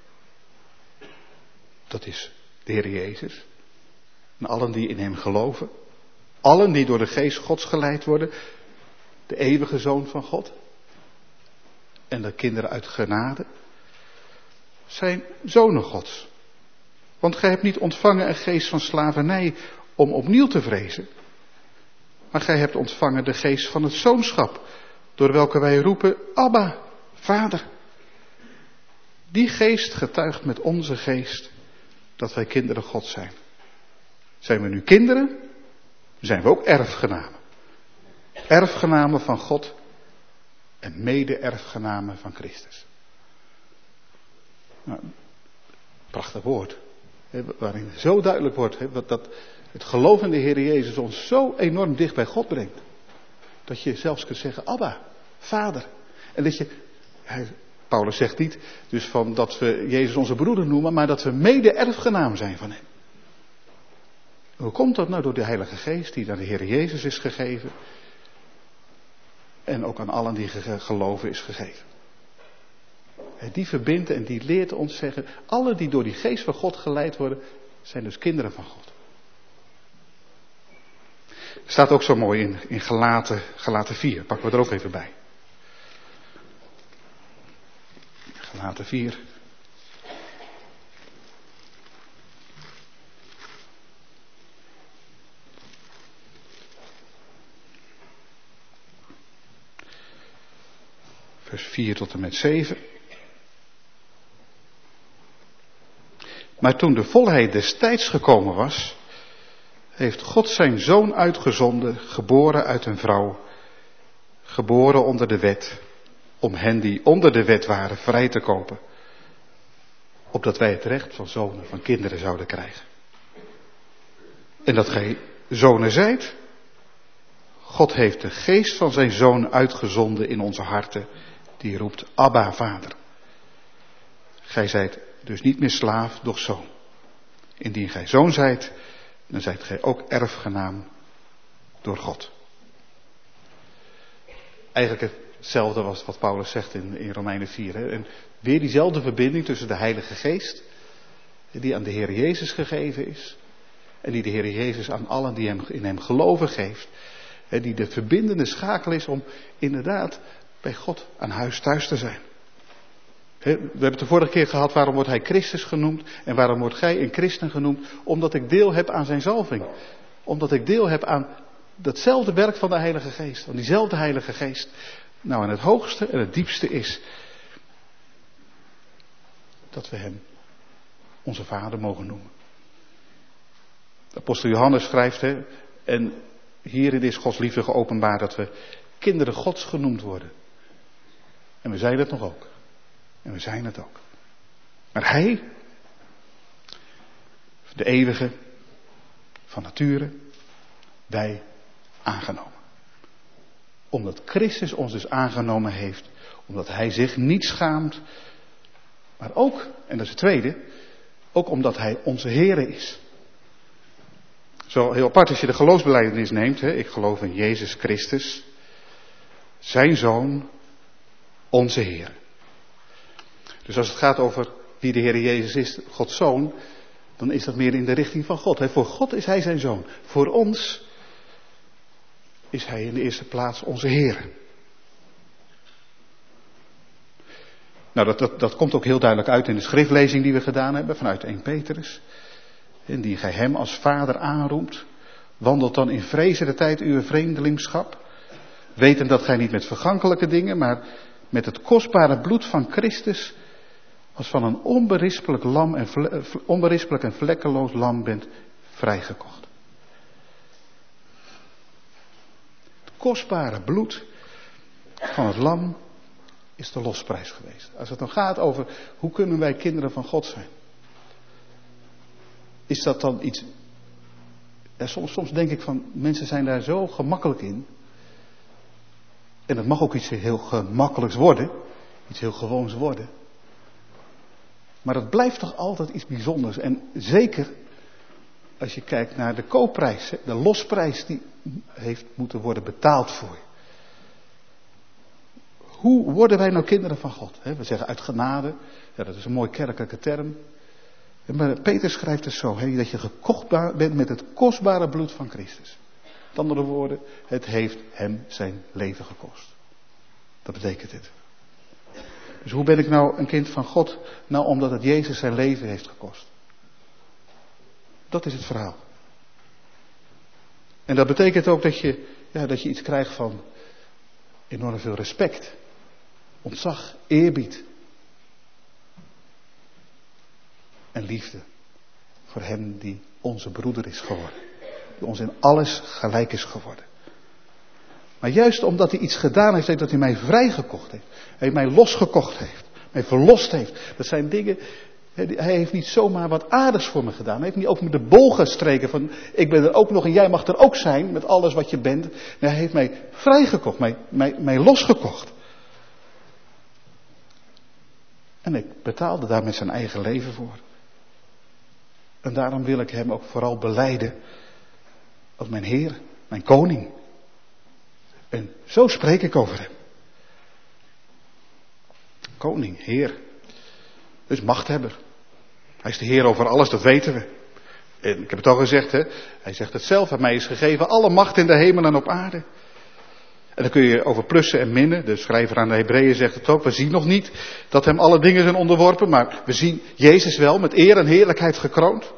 dat is de Heer Jezus, en allen die in hem geloven, allen die door de geest Gods geleid worden, de eeuwige Zoon van God, en de kinderen uit genade, zijn zonen Gods. Want gij hebt niet ontvangen een geest van slavernij om opnieuw te vrezen, maar gij hebt ontvangen de geest van het zoonschap, door welke wij roepen, Abba, Vader. Die geest getuigt met onze geest dat wij kinderen Gods zijn. Zijn we nu kinderen, zijn we ook erfgenamen. Erfgenamen van God en mede-erfgenamen van Christus. Nou, prachtig woord, waarin zo duidelijk wordt dat het geloof in de Heer Jezus ons zo enorm dicht bij God brengt. Dat je zelfs kunt zeggen, Abba, Vader. En dat je, Paulus zegt niet dus van dat we Jezus onze broeder noemen, maar dat we mede-erfgenaam zijn van hem. Hoe komt dat nou? Door de Heilige Geest die aan de Heer Jezus is gegeven. En ook aan allen die geloven is gegeven. Die verbindt en die leert ons zeggen, alle die door die geest van God geleid worden, zijn dus kinderen van God. Staat ook zo mooi in Galaten 4, pakken we er ook even bij. Galaten 4. Vers 4 tot en met 7. Maar toen de volheid des tijds gekomen was, heeft God zijn zoon uitgezonden, geboren uit een vrouw, geboren onder de wet, om hen die onder de wet waren vrij te kopen, opdat wij het recht van zonen, van kinderen zouden krijgen. En dat gij zonen zijt, God heeft de geest van zijn zoon uitgezonden in onze harten, die roept, Abba, Vader. Gij zijt dus niet meer slaaf, doch zoon. Indien gij zoon zijt, dan zijt gij ook erfgenaam door God. Eigenlijk hetzelfde was wat Paulus zegt in Romeinen 4. Hè? En weer diezelfde verbinding tussen de Heilige Geest, die aan de Heer Jezus gegeven is, en die de Heer Jezus aan allen die in hem geloven geeft. Hè? Die de verbindende schakel is om inderdaad bij God aan huis thuis te zijn. We hebben het de vorige keer gehad, waarom wordt hij Christus genoemd en waarom wordt gij een christen genoemd? Omdat ik deel heb aan zijn zalving. Omdat ik deel heb aan datzelfde werk van de Heilige Geest, aan diezelfde Heilige Geest. Nou, en het hoogste en het diepste is dat we hem onze Vader mogen noemen. Apostel Johannes schrijft, en hierin is Gods liefde geopenbaard dat we kinderen Gods genoemd worden. En we zijn het nog ook. En we zijn het ook. Maar hij, de eeuwige, van nature, wij aangenomen. Omdat Christus ons dus aangenomen heeft, omdat hij zich niet schaamt, maar ook, en dat is het tweede, ook omdat hij onze Heere is. Zo heel apart als je de geloofsbelijdenis neemt, ik geloof in Jezus Christus, zijn Zoon, onze Heer. Dus als het gaat over wie de Heer Jezus is, Gods Zoon, dan is dat meer in de richting van God. Voor God is hij zijn Zoon. Voor ons is hij in de eerste plaats onze Heer. Nou, dat komt ook heel duidelijk uit in de schriftlezing die we gedaan hebben vanuit 1 Petrus. En die gij hem als Vader aanroemt, wandelt dan in vrezende tijd uw vreemdelingschap, wetend dat gij niet met vergankelijke dingen, maar met het kostbare bloed van Christus, als van een onberispelijk en vlekkeloos lam bent vrijgekocht. Het kostbare bloed van het lam is de losprijs geweest. Als het dan gaat over hoe kunnen wij kinderen van God zijn. Is dat dan iets... Ja, soms denk ik van, mensen zijn daar zo gemakkelijk in. En het mag ook iets heel gemakkelijks worden. Iets heel gewoons worden. Maar het blijft toch altijd iets bijzonders. En zeker als je kijkt naar de koopprijs. De losprijs die heeft moeten worden betaald voor je. Hoe worden wij nou kinderen van God? We zeggen uit genade. Ja, dat is een mooi kerkelijke term. Maar Peter schrijft het zo. Dat je gekocht bent met het kostbare bloed van Christus. Met andere woorden. Het heeft hem zijn leven gekost. Dat betekent het. Dus hoe ben ik nou een kind van God? Nou, omdat het Jezus zijn leven heeft gekost. Dat is het verhaal. En dat betekent ook dat je iets krijgt van enorm veel respect, ontzag, eerbied en liefde voor hem die onze broeder is geworden. Die ons in alles gelijk is geworden. Maar juist omdat hij iets gedaan heeft, dat hij mij vrijgekocht heeft. Hij mij losgekocht heeft. Mij verlost heeft. Dat zijn dingen. Hij heeft niet zomaar wat aardigs voor me gedaan. Hij heeft niet ook met de bol gestreken van ik ben er ook nog en jij mag er ook zijn met alles wat je bent. Nee, hij heeft mij vrijgekocht. Mij losgekocht. En ik betaalde daar met zijn eigen leven voor. En daarom wil ik hem ook vooral belijden als mijn Heer, mijn koning. En zo spreek ik over hem. koning, heer. Dus machthebber. Hij is de heer over alles, dat weten we. En ik heb het al gezegd, hè. Hij zegt het zelf, aan mij is gegeven alle macht in de hemel en op aarde. En dan kun je over plussen en minnen. De schrijver aan de Hebreeën zegt het ook. We zien nog niet dat hem alle dingen zijn onderworpen. Maar we zien Jezus wel met eer en heerlijkheid gekroond.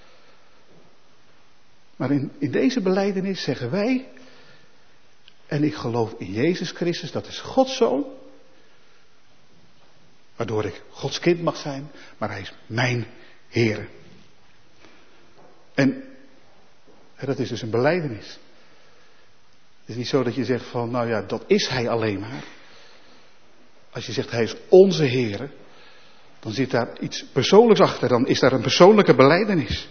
Maar in deze belijdenis zeggen wij. En ik geloof in Jezus Christus. Dat is Gods Zoon. Waardoor ik Gods kind mag zijn. Maar hij is mijn Heer. En dat is dus een belijdenis. Het is niet zo dat je zegt van, nou ja, dat is hij alleen maar. Als je zegt, hij is onze Heer, dan zit daar iets persoonlijks achter. Dan is daar een persoonlijke belijdenis.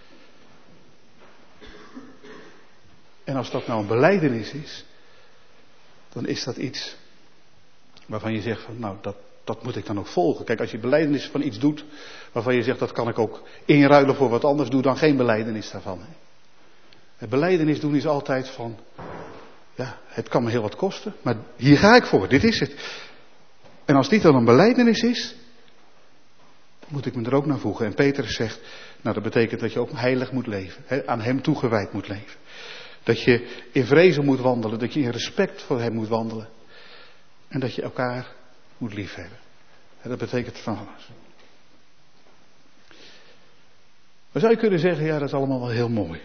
En als dat nou een belijdenis is, dan is dat iets waarvan je zegt van, nou, dat moet ik dan ook volgen. Kijk, als je belijdenis van iets doet, waarvan je zegt, dat kan ik ook inruilen voor wat anders, doe dan geen belijdenis daarvan. Het belijdenis doen is altijd van, ja, het kan me heel wat kosten, maar hier ga ik voor, dit is het. En als dit dan een belijdenis is, moet ik me er ook naar voegen. En Petrus zegt, nou dat betekent dat je ook heilig moet leven, aan hem toegewijd moet leven. Dat je in vrezen moet wandelen, dat je in respect voor hem moet wandelen. En dat je elkaar moet liefhebben. Dat betekent van alles. Dan zou je kunnen zeggen, ja dat is allemaal wel heel mooi.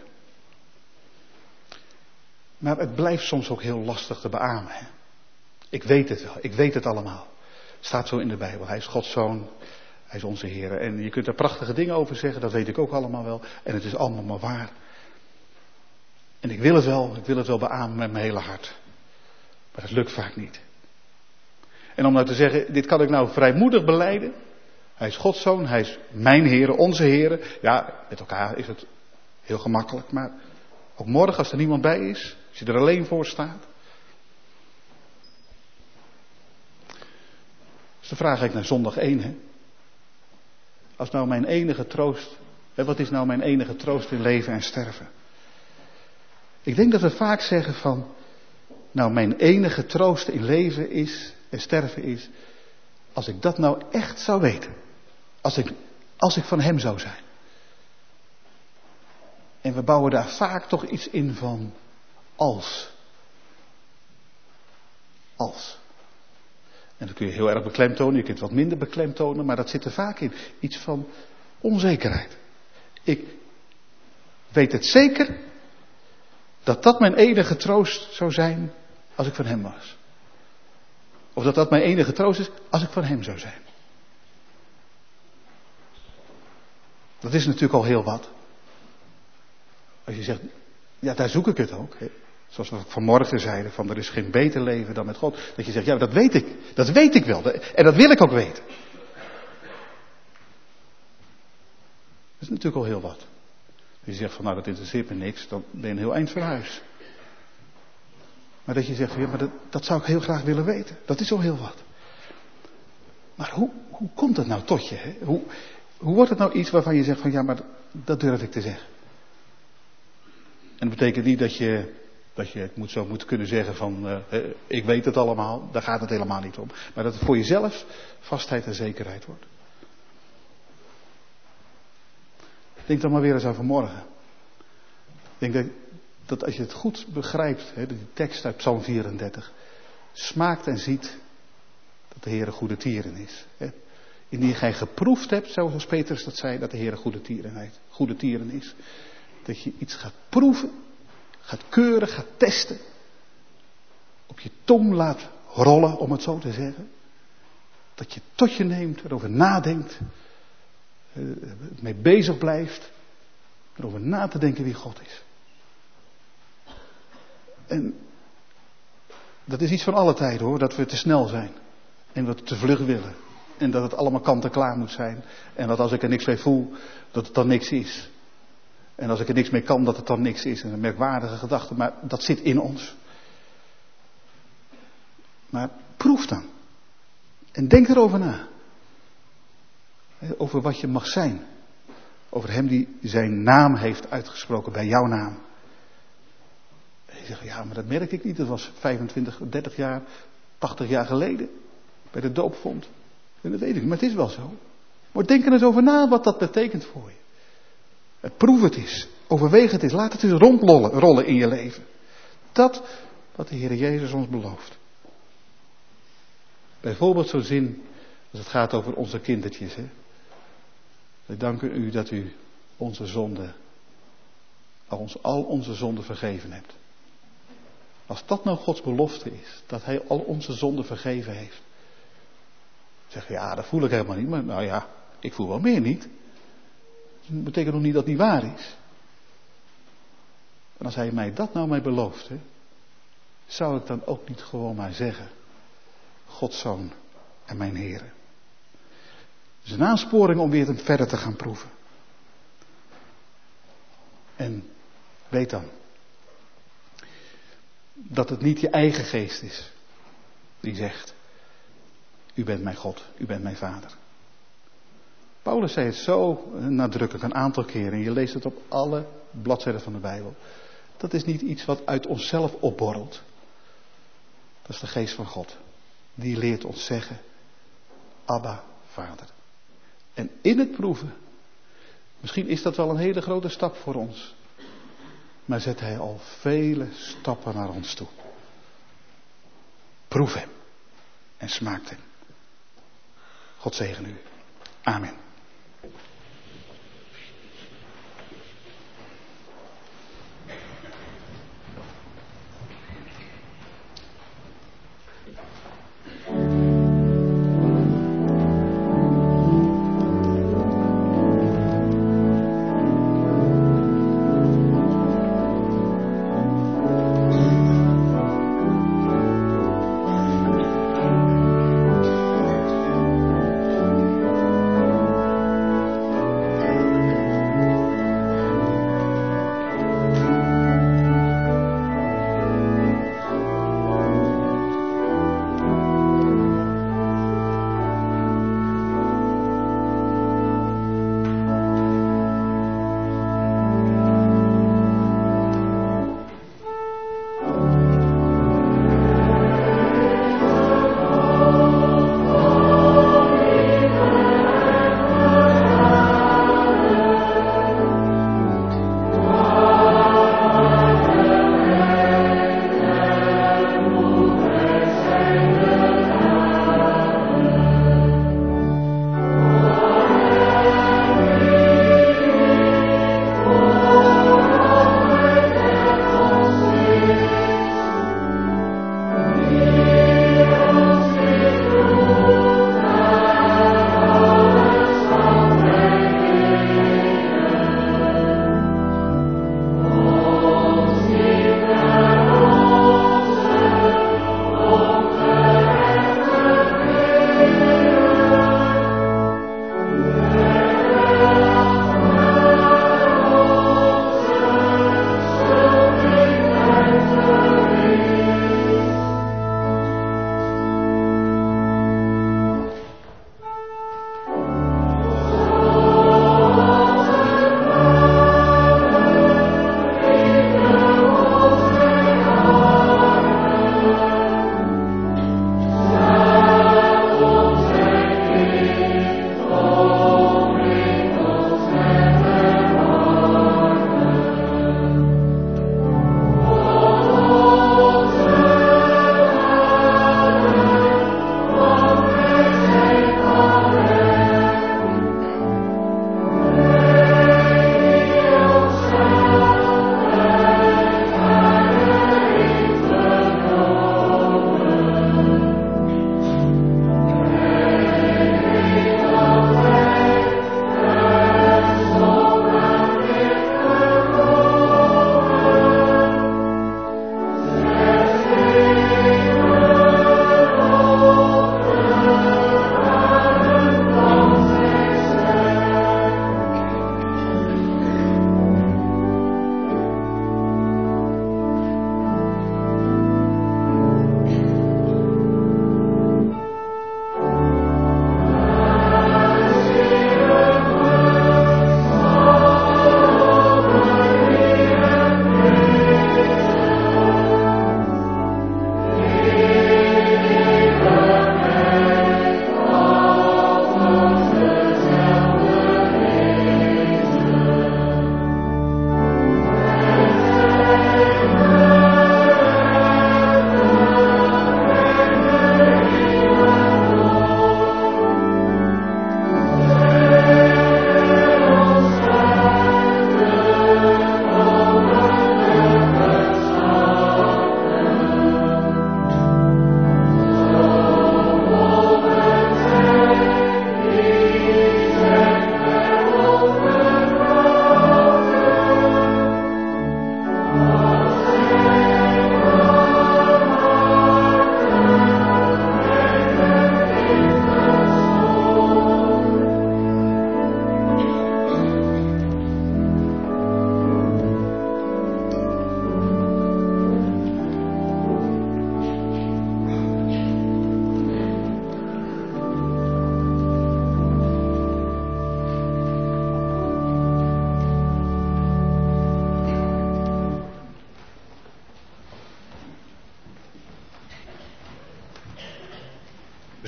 Maar het blijft soms ook heel lastig te beamen. Hè? Ik weet het wel, ik weet het allemaal. Het staat zo in de Bijbel, hij is Gods Zoon, hij is onze Heer. En je kunt er prachtige dingen over zeggen, dat weet ik ook allemaal wel. En het is allemaal maar waar. En ik wil het wel beamen met mijn hele hart. Maar dat lukt vaak niet. En om nou te zeggen, dit kan ik nou vrijmoedig belijden. Hij is Gods Zoon, hij is mijn Heer, onze Heer. Ja, met elkaar is het heel gemakkelijk, maar ook morgen als er niemand bij is, als je er alleen voor staat. Dus de vraag eigenlijk naar zondag 1, hè. Als nou mijn enige troost, wat is nou mijn enige troost in leven en sterven? Ik denk dat we vaak zeggen van, nou mijn enige troost in leven is en sterven is, als ik dat nou echt zou weten. Als ik van hem zou zijn. En we bouwen daar vaak toch iets in van als. Als. En dat kun je heel erg beklemtonen, je kunt het wat minder beklemtonen, maar dat zit er vaak in. Iets van onzekerheid. Ik weet het zeker dat dat mijn enige troost zou zijn als ik van hem was. Of dat dat mijn enige troost is als ik van hem zou zijn. Dat is natuurlijk al heel wat. Als je zegt, ja daar zoek ik het ook. Hè. Zoals we vanmorgen zeiden, van er is geen beter leven dan met God. Dat je zegt, ja dat weet ik. Dat weet ik wel. En dat wil ik ook weten. Dat is natuurlijk al heel wat. Als je zegt van nou dat interesseert me niks, dan ben je een heel eind van huis. Maar dat je zegt, ja, maar dat zou ik heel graag willen weten. Dat is al heel wat. Maar hoe komt het nou tot je? Hè? Hoe wordt het nou iets waarvan je zegt van ja, maar dat durf ik te zeggen. En dat betekent niet dat je het zo moet kunnen zeggen van ik weet het allemaal. Daar gaat het helemaal niet om. Maar dat het voor jezelf vastheid en zekerheid wordt. Denk dan maar weer eens aan vanmorgen. Ik denk dat als je het goed begrijpt, hè, die tekst uit Psalm 34, smaakt en ziet dat de Heer een goede tieren is. Hè. Indien gij geproefd hebt, zoals Petrus dat zei, dat de Heer een goede tieren is. Dat je iets gaat proeven, gaat keuren, gaat testen. Op je tong laat rollen, om het zo te zeggen. Dat je tot je neemt, erover nadenkt. Mee bezig blijft. Erover na te denken wie God is. En dat is iets van alle tijden hoor, dat we te snel zijn. En dat we te vlug willen. En dat het allemaal kant en klaar moet zijn. En dat als ik er niks mee voel, dat het dan niks is. En als ik er niks mee kan, dat het dan niks is. En een merkwaardige gedachte, maar dat zit in ons. Maar proef dan. En denk erover na. Over wat je mag zijn. Over hem die zijn naam heeft uitgesproken bij jouw naam. En je zegt, ja, maar dat merk ik niet. Dat was 25, 30 jaar, 80 jaar geleden. Bij de doopvond. En dat weet ik, maar het is wel zo. Maar denk er eens over na wat dat betekent voor je. Proef het eens. Overweeg het eens. Laat het eens rondrollen in je leven. Dat wat de Heer Jezus ons belooft. Bijvoorbeeld zo'n zin als het gaat over onze kindertjes. Hè? Wij danken u dat u onze zonden, al onze zonden vergeven hebt. Als dat nou Gods belofte is, dat Hij al onze zonden vergeven heeft. Zeg je, ja, dat voel ik helemaal niet, maar nou ja, ik voel wel meer niet. Dat betekent nog niet dat het niet waar is. En als Hij mij dat nou belooft, hè, zou ik dan ook niet gewoon maar zeggen, Gods Zoon en mijn Heere. Het is een aansporing om weer verder te gaan proeven. En weet dan dat het niet je eigen geest is die zegt, u bent mijn God, u bent mijn Vader. Paulus zei het zo nadrukkelijk een aantal keren en je leest het op alle bladzijden van de Bijbel. Dat is niet iets wat uit onszelf opborrelt. Dat is de geest van God. Die leert ons zeggen, Abba, Vader. En in het proeven, misschien is dat wel een hele grote stap voor ons. Maar zet Hij al vele stappen naar ons toe. Proef Hem. En smaakt Hem. God zegen u. Amen.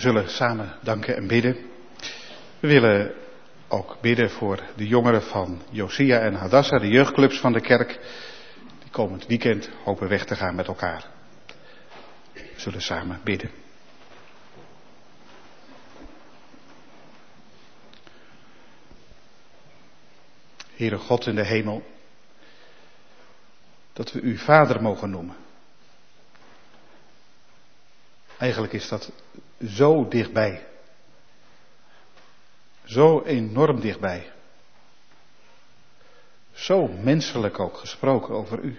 zullen samen danken en bidden. We willen ook bidden voor de jongeren van Josia en Hadassah, de jeugdclubs van de kerk. Die komend weekend hopen weg te gaan met elkaar. We zullen samen bidden. Heere God in de hemel, dat we u Vader mogen noemen. Eigenlijk is dat zo dichtbij. Zo enorm dichtbij. Zo menselijk ook gesproken over u.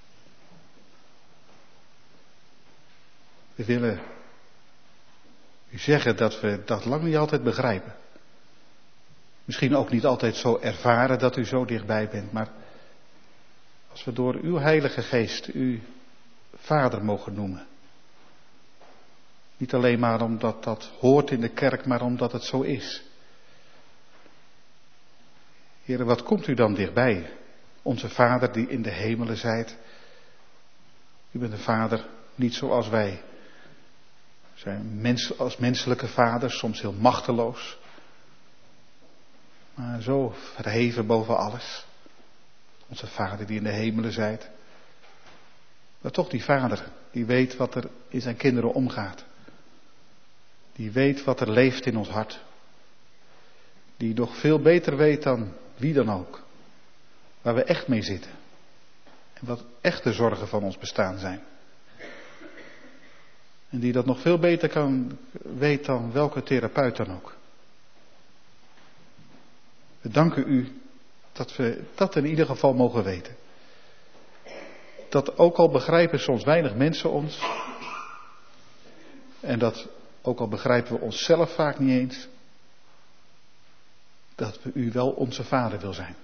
We willen u zeggen dat we dat lang niet altijd begrijpen. Misschien ook niet altijd zo ervaren dat u zo dichtbij bent, maar als we door uw Heilige Geest u Vader mogen noemen. Niet alleen maar omdat dat hoort in de kerk, maar omdat het zo is. Heere, wat komt u dan dichtbij? Onze Vader die in de hemelen zijt. U bent een Vader niet zoals wij. We zijn als menselijke vaders, soms heel machteloos. Maar zo verheven boven alles. Onze Vader die in de hemelen zijt. Maar toch die Vader, die weet wat er in zijn kinderen omgaat. Die weet wat er leeft in ons hart. Die nog veel beter weet dan wie dan ook. Waar we echt mee zitten. En wat echt de zorgen van ons bestaan zijn. En die dat nog veel beter weet dan welke therapeut dan ook. We danken u dat we dat in ieder geval mogen weten. Dat ook al begrijpen soms weinig mensen ons. En dat ook al begrijpen we onszelf vaak niet eens. Dat we u wel onze Vader wil zijn.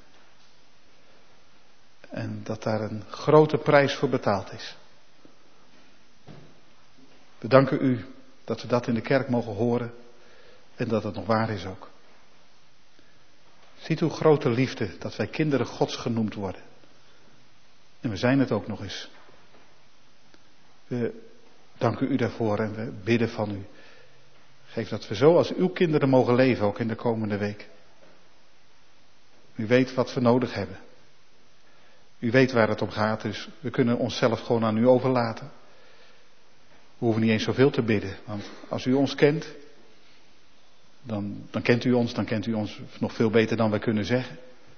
En dat daar een grote prijs voor betaald is. We danken u dat we dat in de kerk mogen horen. En dat het nog waar is ook. Ziet hoe grote liefde dat wij kinderen Gods genoemd worden. En we zijn het ook nog eens. We danken u daarvoor en we bidden van u. Geef dat we zo als uw kinderen mogen leven, ook in de komende week. U weet wat we nodig hebben. U weet waar het om gaat, dus we kunnen onszelf gewoon aan u overlaten. We hoeven niet eens zoveel te bidden, want als u ons kent, dan kent u ons nog veel beter dan wij kunnen zeggen.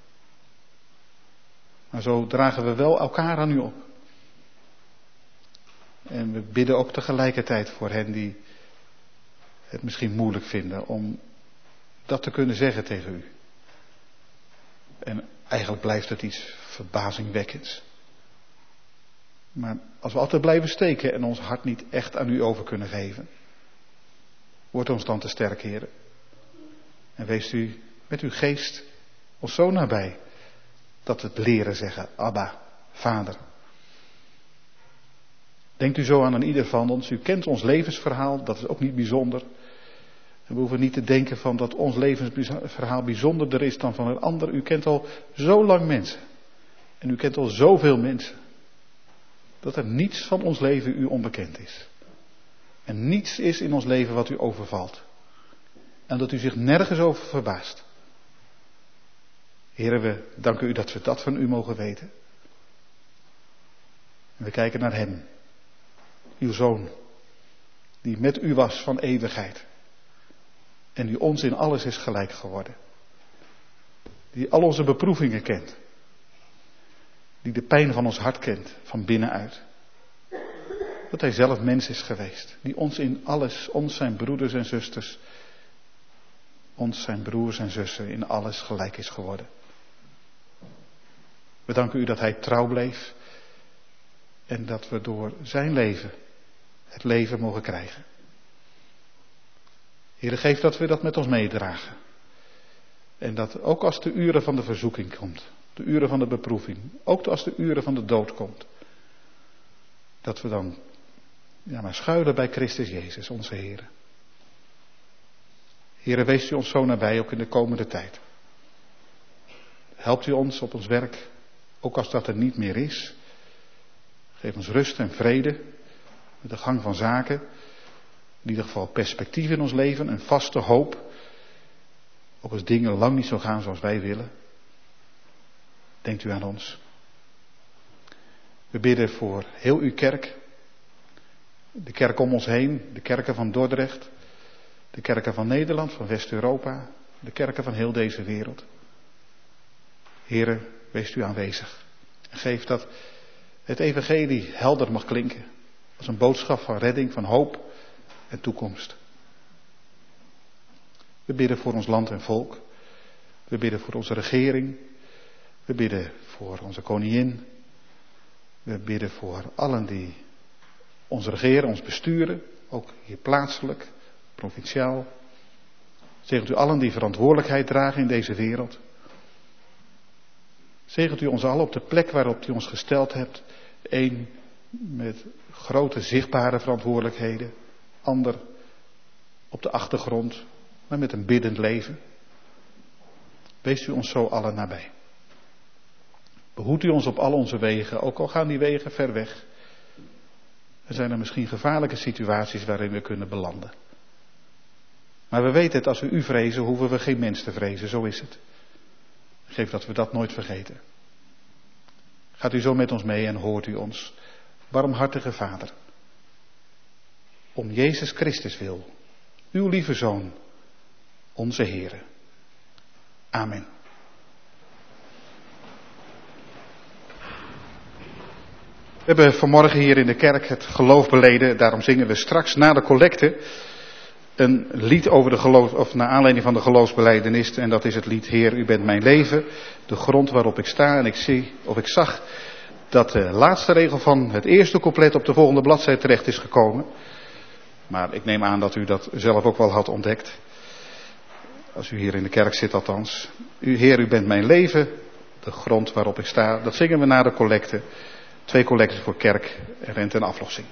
Maar zo dragen we wel elkaar aan u op. En we bidden ook tegelijkertijd voor hen die het misschien moeilijk vinden om dat te kunnen zeggen tegen u. En eigenlijk blijft het iets verbazingwekkends. Maar als we altijd blijven steken en ons hart niet echt aan u over kunnen geven, wordt ons dan te sterk, Heer. En wees u met uw geest ons zo nabij dat we het leren zeggen, Abba, Vader. Denkt u zo aan een ieder van ons. U kent ons levensverhaal, dat is ook niet bijzonder. En we hoeven niet te denken van dat ons levensverhaal bijzonderder is dan van een ander. U kent al zo lang mensen. En u kent al zoveel mensen. Dat er niets van ons leven u onbekend is. En niets is in ons leven wat u overvalt. En dat u zich nergens over verbaast. Heren, we danken u dat we dat van u mogen weten. En we kijken naar hem. Uw Zoon. Die met u was van eeuwigheid. En die ons in alles is gelijk geworden. Die al onze beproevingen kent. Die de pijn van ons hart kent, van binnenuit. Dat hij zelf mens is geweest. Die ons in alles, ons zijn broeders en zusters. Ons zijn broers en zussen in alles gelijk is geworden. We danken u dat hij trouw bleef. En dat we door zijn leven het leven mogen krijgen. Heere, geef dat we dat met ons meedragen. En dat ook als de uren van de verzoeking komt. De uren van de beproeving. Ook als de uren van de dood komt. Dat we dan maar schuilen bij Christus Jezus, onze Heere. Heere, wees u ons zo nabij, ook in de komende tijd. Helpt u ons op ons werk, ook als dat er niet meer is. Geef ons rust en vrede met de gang van zaken. In ieder geval perspectief in ons leven, een vaste hoop. Ook als dingen lang niet zo gaan zoals wij willen. Denkt u aan ons. We bidden voor heel uw kerk. De kerk om ons heen, de kerken van Dordrecht. De kerken van Nederland, van West-Europa. De kerken van heel deze wereld. Here, wees u aanwezig. En geef dat het evangelie helder mag klinken. Als een boodschap van redding, van hoop en toekomst. We bidden voor ons land en volk. We bidden voor onze regering. We bidden voor onze koningin. We bidden voor allen die ons regeren, ons besturen. Ook hier plaatselijk, provinciaal. Zegent u allen die verantwoordelijkheid dragen in deze wereld. Zegent u ons allen op de plek waarop u ons gesteld hebt. Eén met grote zichtbare verantwoordelijkheden. Ander op de achtergrond, maar met een biddend leven. Wees u ons zo allen nabij. Behoedt u ons op al onze wegen, ook al gaan die wegen ver weg. Er zijn er misschien gevaarlijke situaties waarin we kunnen belanden. Maar we weten het, als we u vrezen, hoeven we geen mens te vrezen, zo is het. Geef dat we dat nooit vergeten. Gaat u zo met ons mee en hoort u ons, barmhartige Vader. Om Jezus Christus wil, uw lieve Zoon, onze Heere. Amen. We hebben vanmorgen hier in de kerk het geloof beleden. Daarom zingen we straks na de collecte een lied over de geloof, of naar aanleiding van de geloofsbelijdenis. En dat is het lied Heer, u bent mijn leven, de grond waarop ik sta. En ik zag dat de laatste regel van het eerste couplet op de volgende bladzijde terecht is gekomen. Maar ik neem aan dat u dat zelf ook wel had ontdekt. Als u hier in de kerk zit althans. Heer, u bent mijn leven, de grond waarop ik sta. Dat zingen we na de collecte. 2 collecten voor kerk, rente en aflossing.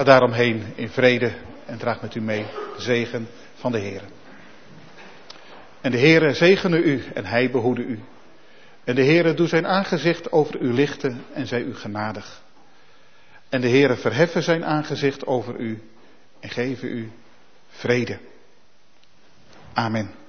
Ga daaromheen in vrede en draag met u mee de zegen van de Heere. En de Heere zegene u en hij behoede u. En de Heere doe zijn aangezicht over u lichten en zij u genadig. En de Heere verheffe zijn aangezicht over u en geven u vrede. Amen.